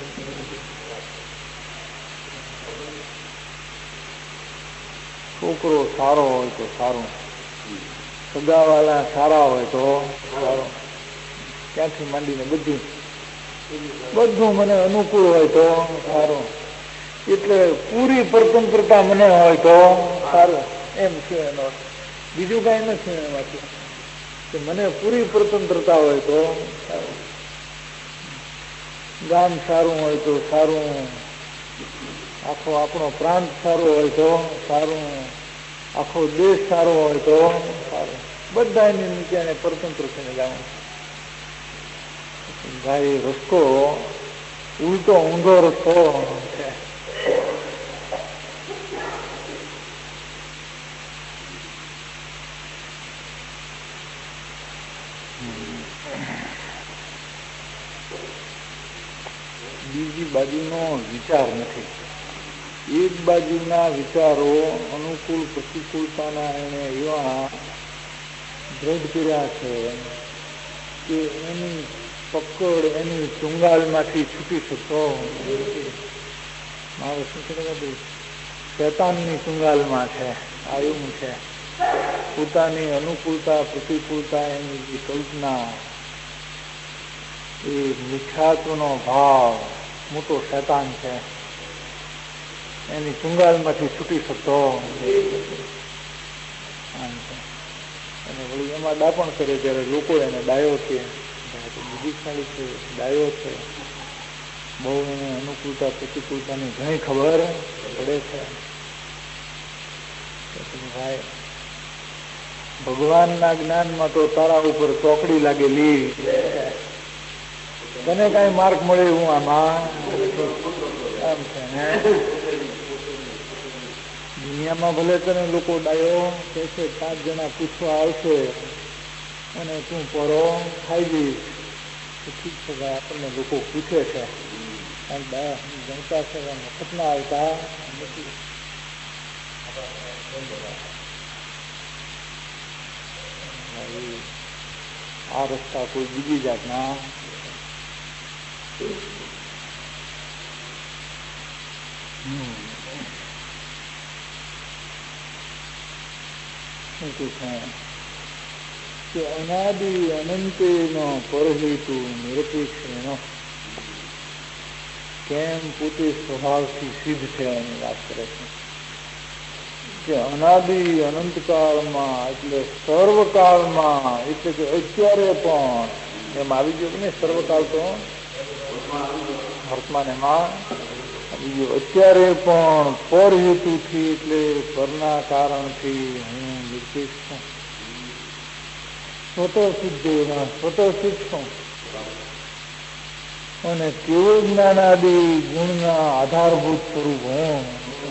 છોકરો સારો હોય તો સારું, સગાવાલા સારા હોય તો સારું, ત્યાંથી માંડીને બધું બધું મને અનુકૂળ હોય તો સારું, એટલે પૂરી સ્વતંત્રતા મને હોય તો સારું. એમ છે એનો બીજું કઈ નથી એમાંથી કે મને પૂરી સ્વતંત્રતા હોય તો સારું. ગામ સારું હોય તો સારું, આખો આપણો પ્રાંત સારો હોય તો સારું, આખો દેશ સારો હોય તો સારું. બધા એની નીચે એને સ્વતંત્ર થઈને જવાનું. ભાઈ રસ્તો ઉલટો ઊંધો રસ્તો છે. બીજી બાજુનો વિચાર નથી. એક બાજુના વિચારો અનુકૂળ પ્રતિકૂળતાના એને એવા દ્રઢ કર્યા છે કે એની પકડ એની ચુંગાલમાંથી છૂટી શકતો મારે શું છે બધું શેતાનની ચુંગાલમાં છે. આ એવું છે. પોતાની અનુકૂળતા પ્રતિકૂળતા એની જે કલ્પના, એ મિથ્યાત્વનો ભાવ મોટો શેતાન છે. એની ચુંગાલમાંથી છૂટી શકતો આમ છે. અને વળી એમાં દાપણ કરે ત્યારે લોકો એને ડાયો છે, બુદ્ધિશાળી છે, ડાયો છે, બહુ એને અનુકૂળતા પ્રતિકૂળતાની ઘણી ખબર પડે છે. ભાઈ ભગવાનના જ્ઞાનમાં તો તારા ઉપર ચોકડી લાગેલી, તને કઈ માર્ક મળે એવું આમાં આમ છે ને. દુનિયામાં ભલે તને લોકો ડાયો કે છે, પાંચ જણા પૂછવા આવશે અને તું પરો ખાઈ જઈશ તો ઠીક છે ભાઈ, આપણને લોકો પૂછે છે, જનતા છે મફતમાં આવતા નથી. આ રસ્તા કોઈ બીજી જાતના શું કહે કે અનાદિ અનંતે નો પરહેતુ નિરપેક્ષ એનો કેમ પોતે સ્વભાવથી સિદ્ધ છે એની વાત કરે છે કે અનાદિ અનંત કાળમાં એટલે સર્વકાળમાં, એટલે કે અત્યારે પણ એમ આવી ગયો ને સર્વકાળ તો વર્તમાન એમાં આવી ગયો. અત્યારે પણ પર હેતુથી એટલે પરના કારણથી હું નિર્દેશ છું, સ્વતઃ સિદ્ધ એમાં સ્વતઃ સિદ્ધ છું અને કેવળ જ્ઞાનાદિ ગુણના આધારભૂત સ્વરૂપ હું.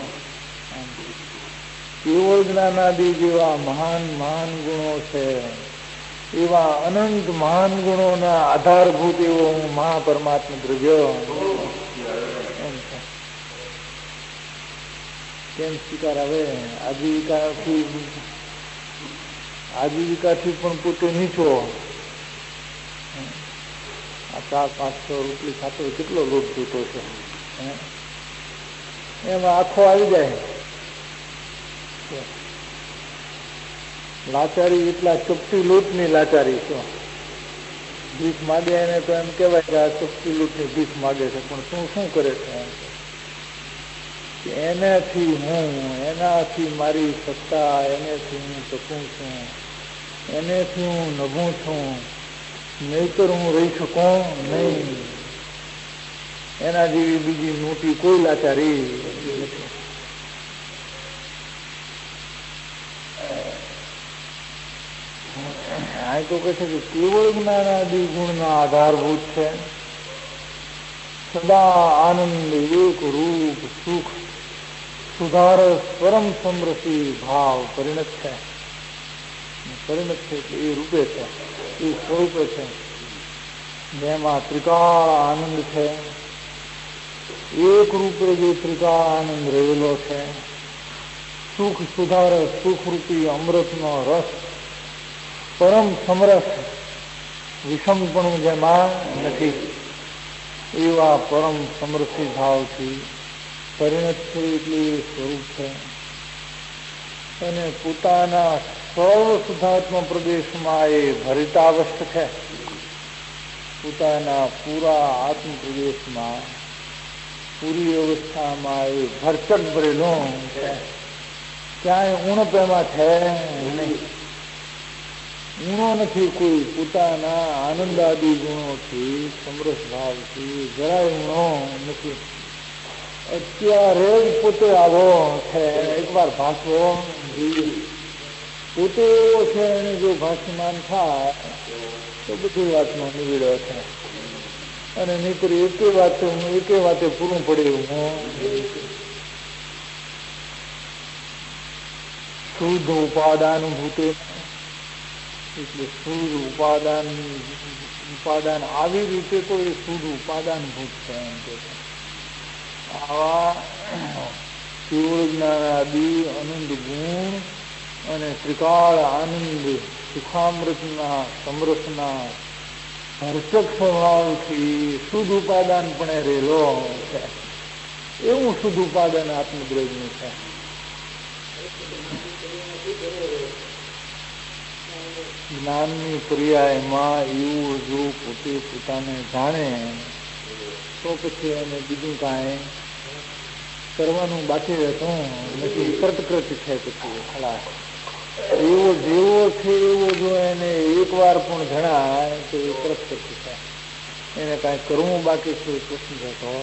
કેવળ જ્ઞાનાદિ જેવા મહાન મહાન ગુણો છે, એવા અનંત મહાન ગુણોના આધારભૂત એવો હું મહાપરમાત્મા દ્રવ્ય એમ છે. કેમ સ્વીકાર આવે? આજીવિકાથી આજીવિકાથી પણ પોતે નીચો. આ ચાર પાંચસો રૂપિયા ખાતો કેટલો લોટ જોતો છે, એમાં આખો આવી જાય. લાચારી એટલા ચપટી લૂંટની લાચારી છે. ભીખ માગે એને તો એમ કહેવાય કે આ ચપટી લૂંટની ભીખ માગે છે, પણ શું શું કરે છે એનાથી હું, એનાથી મારી સત્તા, એનેથી હું ટકું છું, એનેથી હું નભું છું, નહીતર હું રહી શકું નહીં. એના જેવી બીજી મોટી કોઈ લાચારી નથી. આ તો કહે છે કે કેવળ જ્ઞાનાદિ ગુણના આધારભૂત છે સદા આનંદ એક રૂપ સુખ સુધારસ પરમ સમરસી ભાવ પરિણત છે. પરિણત છે એટલે એ રૂપે છે, એ સ્વરૂપે છે, જેમાં ત્રિકાળ આનંદ છે. એક રૂપે જે ત્રિકાળ આનંદ રહેલો છે, સુખ સુધારસ સુખરૂપી અમૃતનો રસ પરમ સમરસ વિષમપણું જેમાં નથી એવા પરમ સમરસી ભાવથી પરિણત છે. એટલે સ્વરૂપ છે અને પોતાના સર્વ શુદ્ધાત્મ પ્રદેશમાં એ ભરિતાવસ્થ છે. પોતાના પૂરા આત્મ પ્રદેશમાં પૂરી અવસ્થામાં એ ભરચક ભરેલો છે. ક્યાંય ઉણપ એમાં છે નહીં, ઊણો નથી કોઈ. પોતાના આનંદાદી ગુણોથી સમરસ ભાવથી જરાય ઊણો નથી. અત્યારે જ પોતે આવો છે. એકવાર ભાષવો જોઈએ. પોતે એવો છે એને જો ભાષમાન થાય તો બધી વાતમાં નિવેડો છે. અને નહીતર એકે વાતે હું એકે વાતે પૂરું પડે હું શુદ્ધ ઉપાદાનુભૂતે એટલે શુદ્ધ ઉપાદાન ઉપાદાન આવી રીતે તો એ શુદ્ધ ઉપાદાનભૂત છે. એમ કે આવા કેવળ જ્ઞાન આદિ અનંત ગુણ અને ત્રિકાળ આનંદ સુખામૃતના સમરસના ભરચક સ્વભાવથી શુદ્ધ ઉપાદાન પણ રહેલો છે. એવું શુદ્ધ ઉપાદાન આત્મદ્રવ્યનું છે. જ્ઞાનની પર્યાયમાં એવું જો પોતે પોતાને જાણે તો પછી એને બીજું કાંઈ કરવાનું બાકી રહેતું નથી. કૃતકૃત છે પછી ખલાસ. એવો જેવો છે એવો જો એને એક વાર પણ જણાય તો એ કૃતકૃત છે. એને કાંઈ કરવું બાકી છે પ્રશ્ન રહેતો.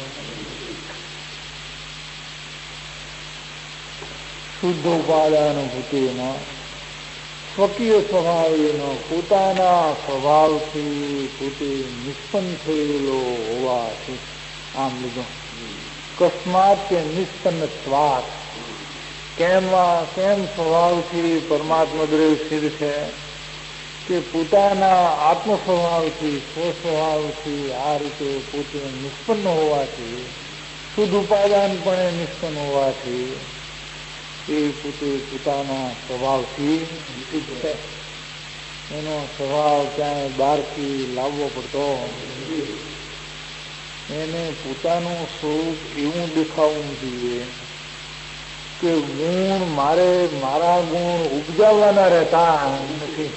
શુદ્ધ ઉપાદાનુભૂતિમાં સ્વકીય સ્વભાવેનો પોતાના સ્વભાવથી પોતે નિષ્પન્ન થયેલો હોવાથી આમ લીધો. કસ્માત કે નિષ્પન્નત્વાત કેમ કેમ સ્વભાવથી પરમાત્મા દ્રવ્ય સિદ્ધ છે કે પોતાના આત્મ સ્વભાવથી સ્વ સ્વભાવથી આ રીતે પોતે નિષ્પન્ન હોવાથી શુદ્ધ ઉપાદાન પણ નિષ્પન્ન હોવાથી એ પોતે પોતાના સ્વભાવથી સિદ્ધ છે. એનો સ્વભાવ ક્યાંય બહારથી લાવવો પડતો. એને પોતાનું સ્વરૂપ એવું દેખાવું જોઈએ કે ગુણ મારે મારા ગુણ ઉપજાવવાના રહેતા નથી.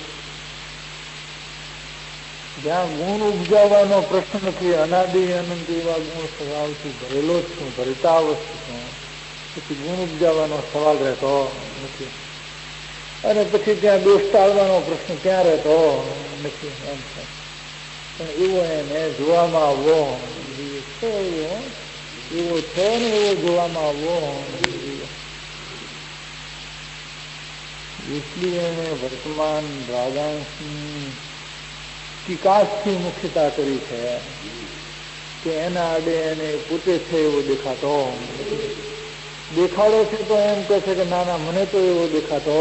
જ્યાં ગુણ ઉપજાવવાનો પ્રશ્ન નથી, અનાદિ અનંત એવા ગુણ સ્વભાવથી ભરેલો જ છું, ભરિતાવસ્થ છું, પછી ગુણ ઉપજાવવાનો સવાલ રહેતો નથી. અને પછી ત્યાં દોષ ટાળવાનો પ્રશ્ન ક્યાં રહેતો નથી. એમ છે પણ એવો એને જોવામાં આવવો જોઈએ. એવો છે ને એવો જોવામાં આવવો જોઈએ. એટલી એને વર્તમાન રાજાંશની ટીકાથી મુખ્યતા કરી છે કે એના આડે એને પોતે છે એવો દેખાતો. દેખાડો છે તો એમ કહે છે કે ના ના મને તો એવો દેખાતો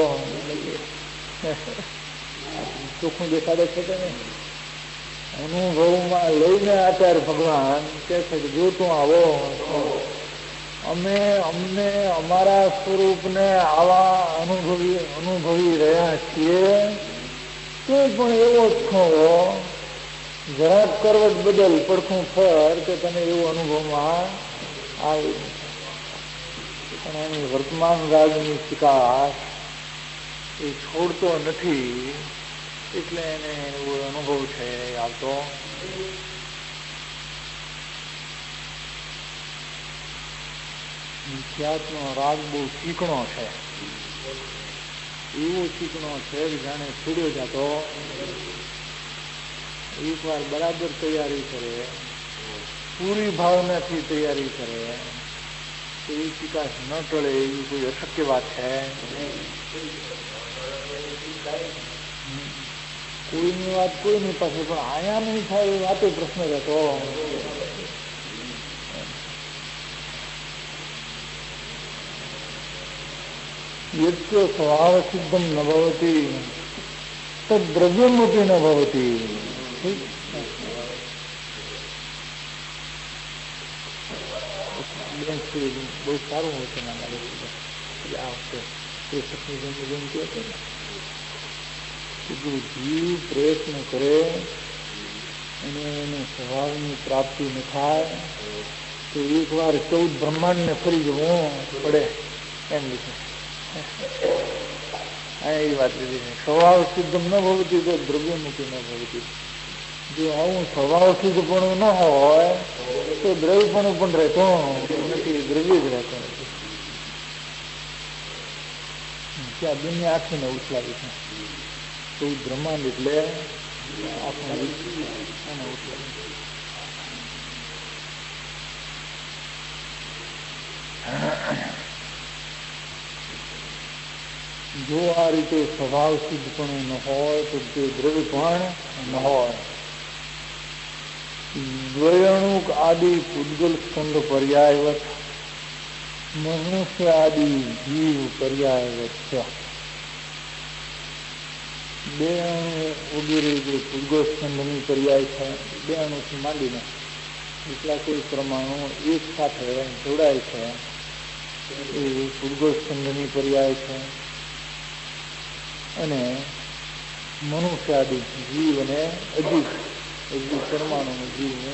ચોખ્ખું દેખાડે છે કે નહીં. અનુભવમાં લઈને આચાર્ય ભગવાન કહે છે કે જો તું આવો અમે અમને અમારા સ્વરૂપને આવા અનુભવી અનુભવી રહ્યા છીએ તો પણ એવો જ છો. જરાક કરવટ બદલ પડખું ફર કે તને એવું અનુભવમાં આવે. પણ એની વર્તમાન રાજની શિકાર એ છોડતો નથી એટલે એને એવો અનુભવ છે આવતો. મિથ્યાત્મનો રાગ બહુ ચીકણો છે. એવો ચીકણો છે કે જાણે છોડ્યો જતો. એક વાર બરાબર તૈયારી કરે, પૂરી ભાવનાથી તૈયારી કરે તો એ ચિકાસ ન ટળે એવી કોઈ અશક્ય વાત છે. કોઈની વાત કોઈની પાસે પણ આયા નહીં થાય એ વાતે પ્રશ્ન રહેતો. यस्य स्वभाव सिद्धम न भवति तद द्रव्यमपि न भवति. બહુ સારું હોય છે નાના લોકો આ વખતે વિનંતી હતી ને કે જો જીવ પ્રયત્ન કરે અને એને સ્વભાવની પ્રાપ્તિ ન થાય તો એક વાર ચૌદ બ્રહ્માંડ ને ફરી જવું પડે એમ લીધું. એ વાત લીધી છે સ્વભાવ સિદ્ધમ ન ભવતી તો દ્રવ્યમુખી ન ભવતી. જો આવું સ્વભાવ સિદ્ધપણું ન હોય તો દ્રવ્યપણું પણ રહેતો નથી, દ્રવ્ય જ રહેતો નથી. ત્યાં દુનિયા આખીને ઉછલાવી છે ચૌદ બ્રહ્માંડ એટલે આખા એને ઉછલાવી. જો આ રીતે સ્વભાવ સિદ્ધપણું ન હોય તો તે દ્રવ્ય પણ ન હોય. દ્વયણુક આદિ પૂતગલ સ્કંદ પર્યાયવત મનુષ્ય આદિ જીવ પર્યાયવત છે. બે અણુ વગેરે જે પૂતગલ સ્કંદની પર્યાય છે, બે અણુથી માંડીને એટલા કોઈ પ્રમાણો એક સાથે જોડાય છે એ પૂતગલ સ્કંદની પર્યાય છે. અને મનુષ્ય આદિ જીવ અને અજીવ અજીવ પરમાણુ જીવને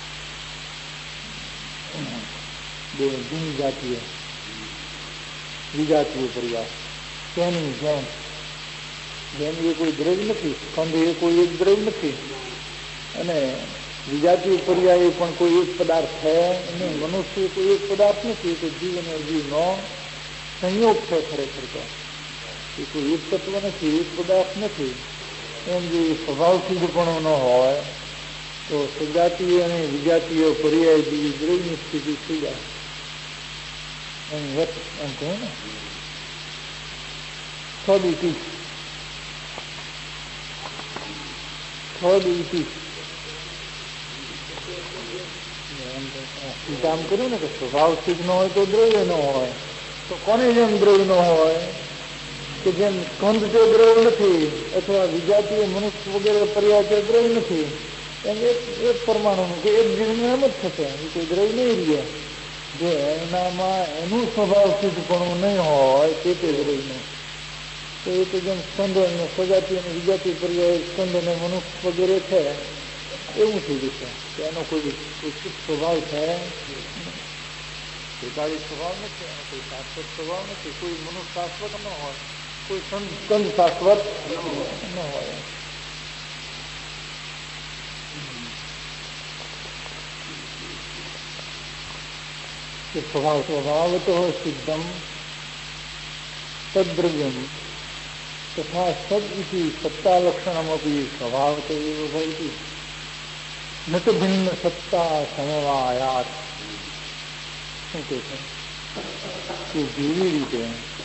બે ભિન્ન જાતીય વિજાતીય પર્યાય. તેની જેમ જેમ એ કોઈ દ્રવ્ય નથી, સ્કંદ એ કોઈ એક દ્રવ્ય નથી અને વિજાતીય પર્યાય પણ કોઈ એક પદાર્થ છે અને મનુષ્ય કોઈ એક પદાર્થ નથી. તો જીવ અને અજીવનો સંયોગ છે ખરેખર તો. એ કોઈ એક તત્વ નથી, એક પદાર્થ નથી. એમ જે સ્વભાવ સિદ્ધપણો ન હોય તો સજાતીય અને વિજાતીય પર્યાય જેવી દ્રવ્યની સ્થિતિ થઈ જાય. એમ વ્યક્ત એમ કહે ને સ્વદિતિ સ્વદિતિ કામ કર્યું ને કે સ્વભાવ સિદ્ધ ન હોય તો દ્રવ્ય ન હોય. તો કોને જેમ દ્રવ્ય ન હોય કે જેમ સ્કંદ તે દ્રવ્ય નથી અથવા વિજાતીય મનુષ્ય વગેરે પર્યાય તે દ્રવ્ય નથી, એમ એક એક પરમાણુનું કે એક જીવનું એમ જ થશે, એ કોઈ દ્રવ્ય નહીં રહે. જે એનામાં એનું સ્વભાવ સિદ્ધપણું નહીં હોય તે તે દ્રવ્યનું. તો એ તો જેમ સ્કંદ અને સજાતીય અને વિજાતીય પર્યાય સ્કંદ અને મનુષ્ય વગેરે છે એવું થઈ જશે કે એનો કોઈ કોઈ શુદ્ધ સ્વભાવ છે, કોઈ સ્વભાવ નથી, એનો કોઈ શાશ્વત સ્વભાવ નથી. કોઈ મનુષ્ય શાશ્વત ન હોય, કોઈ સ્કંદ શાશ્વત ન હોય. સ્વભાવ સ્વભાવત સિદ્ધમ તદ્દ્રવ્યમ તથા સદ ઇતિ સત્તાલક્ષણમપી સ્વભાવત એવ ભવતિ ન તો ભિન્ન સત્તા સમવાયાત. શું કહે છે કે જેવી રીતે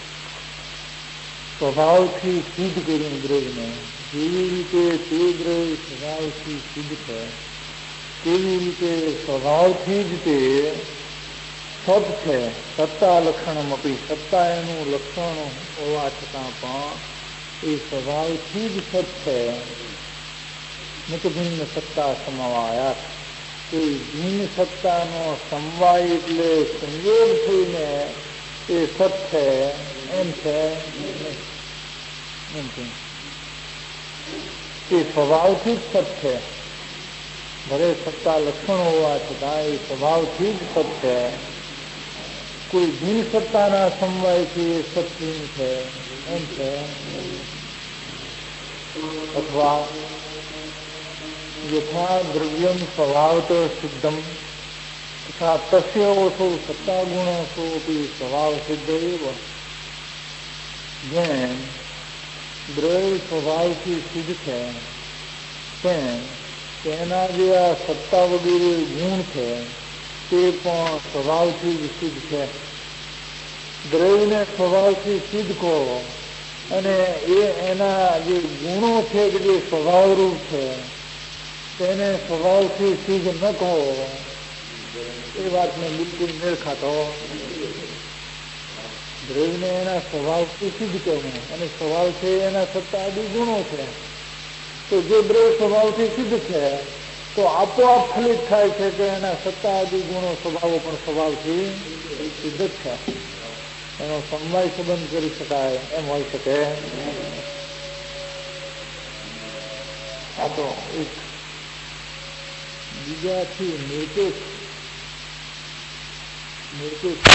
સ્વભાવથી સિદ્ધ કરીને દ્રવ્યને, જેવી રીતે તે દ્રવ્ય સ્વભાવથી સિદ્ધ છે તેવી રીતે સ્વભાવથી જ તે સત છે. સત્તા લક્ષણમ આપી સત્તા એનું લક્ષણ હોવા છતાં પણ એ સ્વભાવથી જ સત છે. ન તો ભિન્ન સત્તા સમવાયા, કોઈ ભિન્ન સત્તાનો સમવાય એટલે સંયોગ થઈને એ સત છે એમ છે એમ છે. એ સ્વભાવથી જ સત છે. ભલે સત્તા લક્ષણ હોવા છતાં એ સ્વભાવથી જ સત છે. કોઈ ભિન્ન સત્તાના સમવાયથી એ સત્ય છે એમ છે. અથવા યથા દ્રવ્યમ સ્વભાવત સિદ્ધમ તથા તસ્યોસો સત્તાગુણોસોપી સ્વભાવ સિદ્ધ એવ. જેમ દ્રવ્ય સ્વભાવથી સિદ્ધ છે તેમ તેના જે આ સત્તા વગેરે ગુણ છે તે પણ સ્વભાવથી જ સિદ્ધ છે. દ્રવ્યને સ્વભાવથી સિદ્ધ કહો અને એ એના જે ગુણો છે કે જે સ્વભાવરૂપ છે તેને સ્વભાવથી સિદ્ધ ન કહો, એ વાતને બિલકુલ મેળ ખાતો. દ્રવ્યને એના સ્વભાવથી સિદ્ધ કરવું, અને સ્વભાવ છે એના સત્તા આદિ ગુણો છે. તો જે દ્રવ્ય સ્વભાવથી સિદ્ધ છે તો આપોઆપ ફલિત થાય છે કે એના સત્તા આદિ ગુણો સ્વભાવો પણ સ્વભાવથી સિદ્ધ જ છે. એનો સમવાય સંબંધ કરી શકાય એમ હોઈ શકે. આ તો એક બીજાથી નિરપેક્ષ નિરપેક્ષ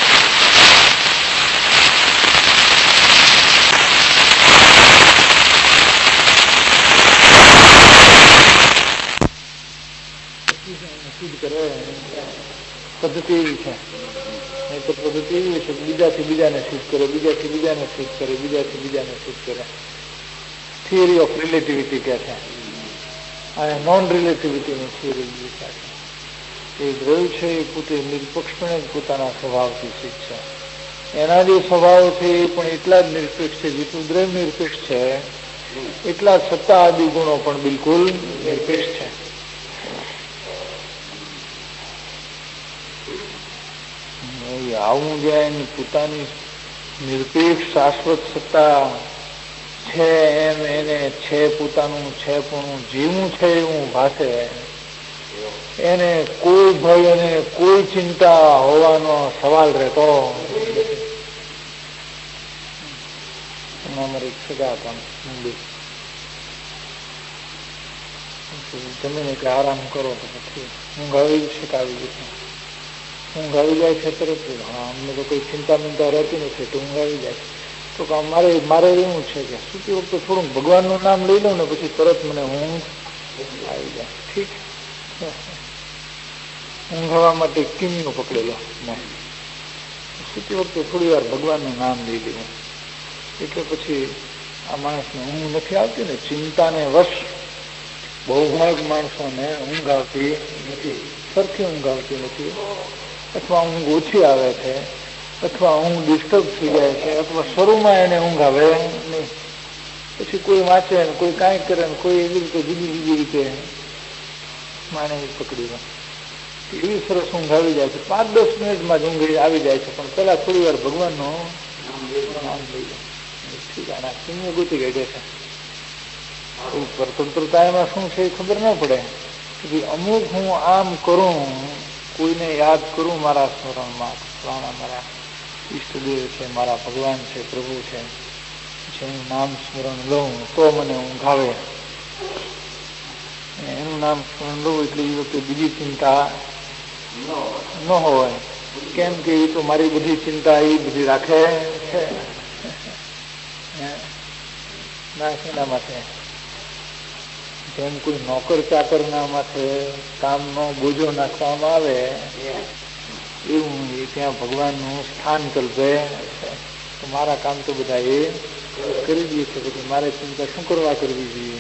સિદ્ધ કરે પદ્ધતિ એવી છે. નહીં તો પદ્ધતિ એવી છે બીજાથી બીજાને સિદ્ધ કરે, બીજાથી બીજાને સિદ્ધ કરે, બીજાથી બીજાને સિદ્ધ કરે. થિયરી ઓફ રિલેટિવિટી કહે છે, અને નોન રિલેટિવિટીની થિયરી છે. એ દ્રવ્ય છે એ પોતે નિરપેક્ષપણે જ પોતાના સ્વભાવથી સિદ્ધ છે. એના જે સ્વભાવ છે એ પણ એટલા જ નિરપેક્ષ છે જેટલું દ્રવ્ય નિરપેક્ષ છે એટલા જ સત્તા આદિ ગુણો પણ બિલકુલ નિરપેક્ષ છે. આવું જે એની પોતાની નિરપેક્ષ શાશ્વત સત્તા છે એમ એને છે પોતાનું છે પણ જીવું છે એવું ભાષે, એને કોઈ ભય અને કોઈ ચિંતા હોવાનો સવાલ રહેતો. અમારે એક સગા હતા મુંબઈ, જમીને એટલે આરામ કરો તો પછી ઊંઘ આવી છે આવી ગઈ. ઊંઘ આવી જાય છે તરત. હા, અમને તો કોઈ ચિંતા મિંતા રહેતી નથી તો ઊંઘ આવી જાય. તો મારે મારે એવું છે કે સૂતી વખતે થોડુંક ભગવાનનું નામ લઈ લઉં ને પછી તરત મને ઊંઘ આવી જાય. ઠીક, ઊંઘવા માટે કિમીઓ પકડેલો મેં. સૂતી વખતે થોડી વાર ભગવાનનું નામ લઈ લેવું એટલે પછી આ માણસને ઊંઘ નથી આવતી ને. ચિંતાને વશ બહુ ભાગ માણસોને ઊંઘ આવતી નથી, સરખી ઊંઘ આવતી નથી, અથવા ઊંઘ ઓછી આવે છે, અથવા ઊંઘ ડિસ્ટર્બ થઈ જાય છે, અથવા શરૂમાં એને ઊંઘ આવે નહીં. પછી કોઈ વાંચે ને કોઈ કાંઈ કરે ને કોઈ એવી રીતે જુદી જુદી રીતે માને પકડી લે. એવી સરસ ઊંઘ આવી જાય છે, પાંચ દસ મિનિટમાં જ ઊંઘ આવી જાય છે. પણ પેલા થોડી વાર ભગવાનનો નામ લઈ જાય. ઠીક, આના કિમ્ય ગોતી કાઢે છે. સ્વતંત્રતા એમાં શું છે એ ખબર ન પડે. અમુક હું આમ કરું, કોઈને યાદ કરું મારા સ્મરણમાં, ફલાણા મારા ઈષ્ટદેવ છે, મારા ભગવાન છે, પ્રભુ છે, પછી હું નામ સ્મરણ લઉં તો મને ઊંઘ આવે. એનું નામ સ્મરણ લઉં એટલે એ વખતે બીજી ચિંતા ન હોય. કેમ કે એ તો મારી બધી ચિંતા એ બધી રાખે છે ના શેના માટે? જેમ કોઈ નોકર ચાકર ના માથે કામનો બોજો નાખવામાં આવે એવું ત્યાં ભગવાનનું સ્થાન કલ્પે તો મારા કામ તો બધા એ કરી દઈએ છે, પછી મારે ચિંતા શું કરવા કરવી જોઈએ?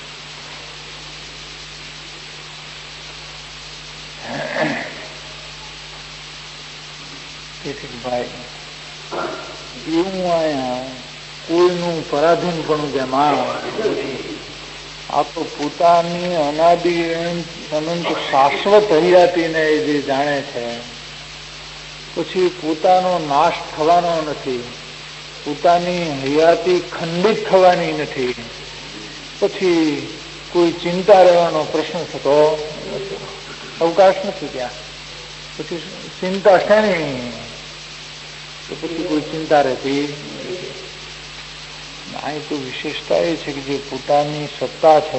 તેથી ભાઈ એવું અહીંયા કોઈનું પરાધીનપણું જેમાં આ તો પોતાની અનાદિ અનંત શાશ્વત હરિયાતીને જે જાણે છે, પછી પોતાનો નાશ થવાનો નથી, પોતાની હયાતી ખંડિત થવાની નથી, પછી કોઈ ચિંતા રહેવાનો પ્રશ્ન થતો નથી, અવકાશ નથી ત્યાં. પછી ચિંતા શેની? તો પછી કોઈ ચિંતા રહેતી. અહીં તો વિશેષતા એ છે કે જે પોતાની સત્તા છે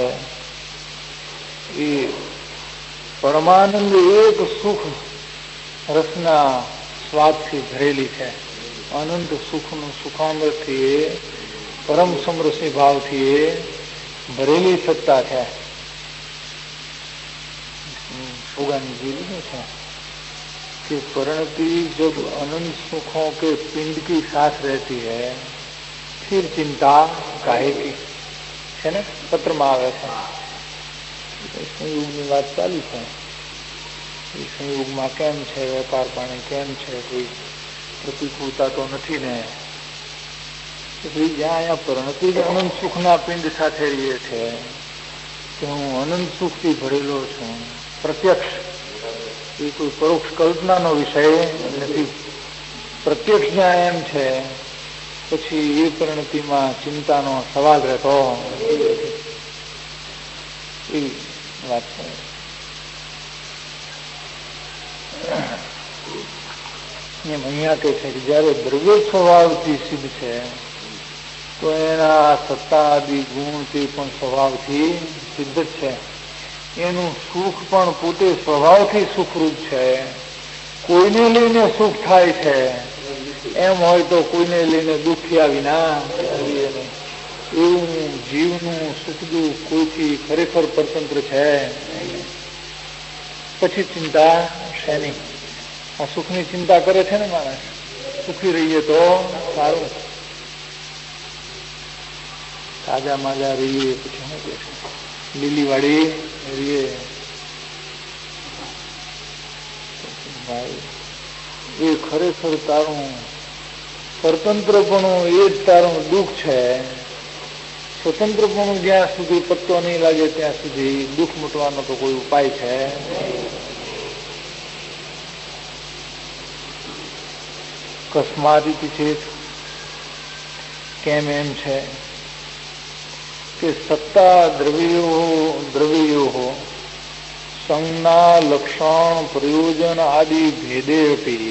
એ પરમાનંદ એક સુખ રસના સ્વાદથી ભરેલી છે. અનંત સુખનું સુખામૃતથી એ પરમ સમરસી ભાવથી એ ભરેલી સત્તા છે. ભોગાની જીવી છે कि परिणति जब अनंत सुखों के पिंड की साथ रहती है फिर चिंता काहे की है ना? पत्र में आवे છે સંયોગની વાત ચાલી છે. એ સંયોગમાં કેમ છે, વેપાર પાણી કેમ છે, કોઈ પ્રતિકૂળતા તો નથી ને? પછી જ્યાં અહીંયા પરિણતિ જ અનંત સુખના પિંડ સાથે રહીએ છે કે હું અનંત સુખથી ભરેલો છું, પ્રત્યક્ષ, એ કોઈ પરોક્ષ કલ્પનાનો વિષય નથી. પ્રત્યક્ષ જ્યાં એમ છે પછી એ પરિણતિમાં ચિંતાનો સવાલ રહેતો એવી વાત છે. એમ અહીંયા કહે છે કે જયારે દ્રવ્ય સ્વભાવથી સિદ્ધ છે તો એના સત્તા આદિ ગુણ તે પણ સ્વભાવથી સિદ્ધ જ છે. એનું સુખ પણ પોતે સ્વભાવથી સુખરૂપ છે. કોઈને લઈને સુખ થાય છે એમ હોય તો કોઈને લઈને દુખ્યા વિના એવું જીવનું સુખ દુઃખ કોઈથી ખરેખર પરતંત્ર છે. પછી ચિંતા શેની? આ સુખની ચિંતા કરે છે ને માણસ. સુખી રહીએ તો સારું, તાજા માજા રહીએ પછી શું કે છે લીલી વાળી રહીએ એ ખરેખર તારું સ્વતંત્રપણું એ જ તારું દુઃખ છે. સ્વતંત્રપણું જ્યાં સુધી પત્તો નહીં લાગે ત્યાં સુધી દુઃખ મૂટવાનો તો કોઈ ઉપાય છે. કસ્માત ચેત કેમ એમ છે કે સત્તા દ્રવ્યો દ્રવ્યો સંજ્ઞા લક્ષણ પ્રયોજન આદિ ભેદે અપી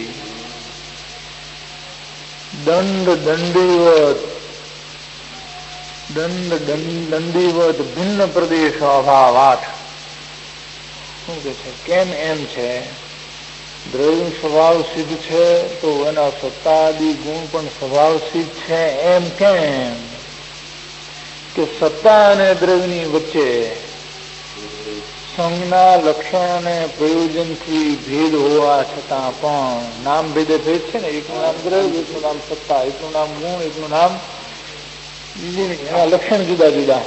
દંડ દંડીવત દંડ દંડીવત ભિન્ન પ્રદેશ અભાવાત. શું કે છે? કેમ એમ છે? દ્રવ્ય સ્વભાવ સિદ્ધ છે તો એના સત્તાદિ ગુણ પણ સ્વભાવ સિદ્ધ છે. એમ કેમ કે સત્તા અને દ્રવ્યની વચ્ચે સંજ્ઞા લક્ષણ અને પ્રયોજનથી ભેદ હોવા છતાં પણ નામ ભેદે ભેદ છે ને. એકનું નામ દ્રવ્ય, એકનું નામ સત્તા, એકનું નામ ગુણ, એકનું નામ એના લક્ષણ જુદા જુદા,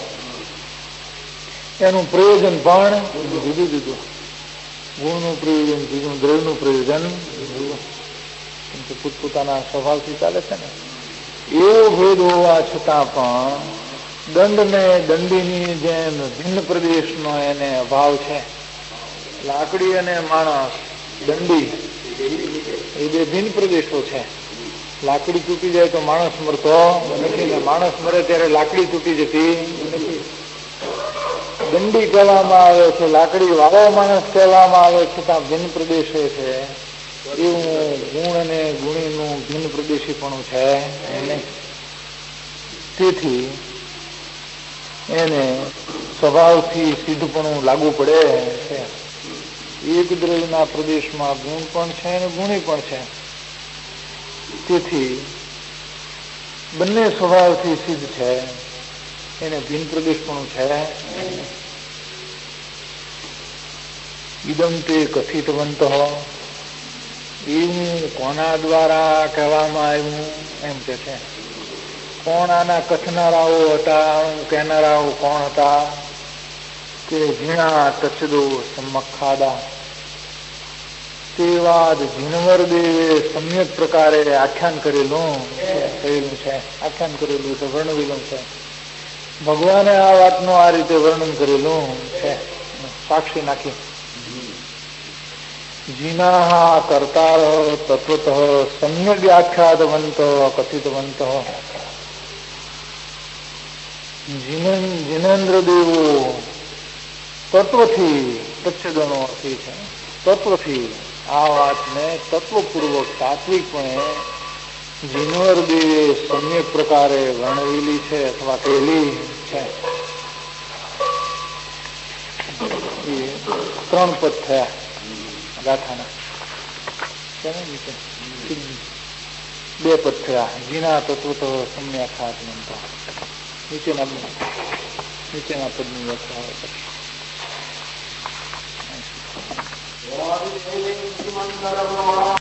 એનું પ્રયોજન પણ જુદું જુદું. ગુણનું પ્રયોજન જુદું, દ્રવ્યનું પ્રયોજન જુદું. પોતપોતાના સ્વભાવથી ચાલે છે ને. એવો ભેદ હોવા છતાં પણ દંડ ને દંડીની જેમ ભિન્ન પ્રદેશનો એને અભાવ છે. લાકડી અને માણસ, દંડી એ બે ભિન્ન પ્રદેશો છે. લાકડી તૂટી જાય તો માણસ મરતો નથી ને માણસ મરે ત્યારે લાકડી તૂટી જતી નથી. દંડી કહેવામાં આવે છે, લાકડી વાળો માણસ કહેવામાં આવે છતાં ભિન્ન પ્રદેશો છે. એવું ગુણ અને ગુણીનું ભિન્ન પ્રદેશીપણું છે એને. તેથી એને સ્વભાવથી સિદ્ધપણું લાગુ પડે છે. એક દ્રવ્યના પ્રદેશમાં ગુણ પણ છે અને ગુણી પણ છે. તેથી બંને સ્વભાવથી સિદ્ધ છે. એને ભિન્ન પ્રદેશપણું છે. ઇદમ તે કથિતવંત એવું કોના દ્વારા કહેવામાં આવ્યું એમ કે છે. કોણ આના કથનારાઓ હતા, કહેનારાઓ કોણ હતા? કે ઝીણા તચદો સમખાદા તેવાદ જીનવર દેવે સમ્યક પ્રકારે આખ્યાન કરેલું કહેલું છે. આખ્યાન કરેલું છે, વર્ણવેલું છે. ભગવાને આ વાતનું આ રીતે વર્ણન કરેલું છે, સાક્ષી નાખી. જીના કર્તાર તત્વત સમ્યક વ્યાખ્યાતવંત કથિતવંત. જીનેન્દ્ર દેવો તત્વથી તચ્છદનો અર્થ છે. તત્વથી આ વાતને તત્વપૂર્વક તાત્વિકપણે જીનવર દેવે સમ્યક પ્રકારે વર્ણવેલી છે અથવા કહેલી છે. ત્રણ પદ થયા ગાથાના. બે પદ થયા. જીના તત્વ તો સમ્યક ખાત બનતા. નીચેના નીચેના પદની વ્યાખ્યા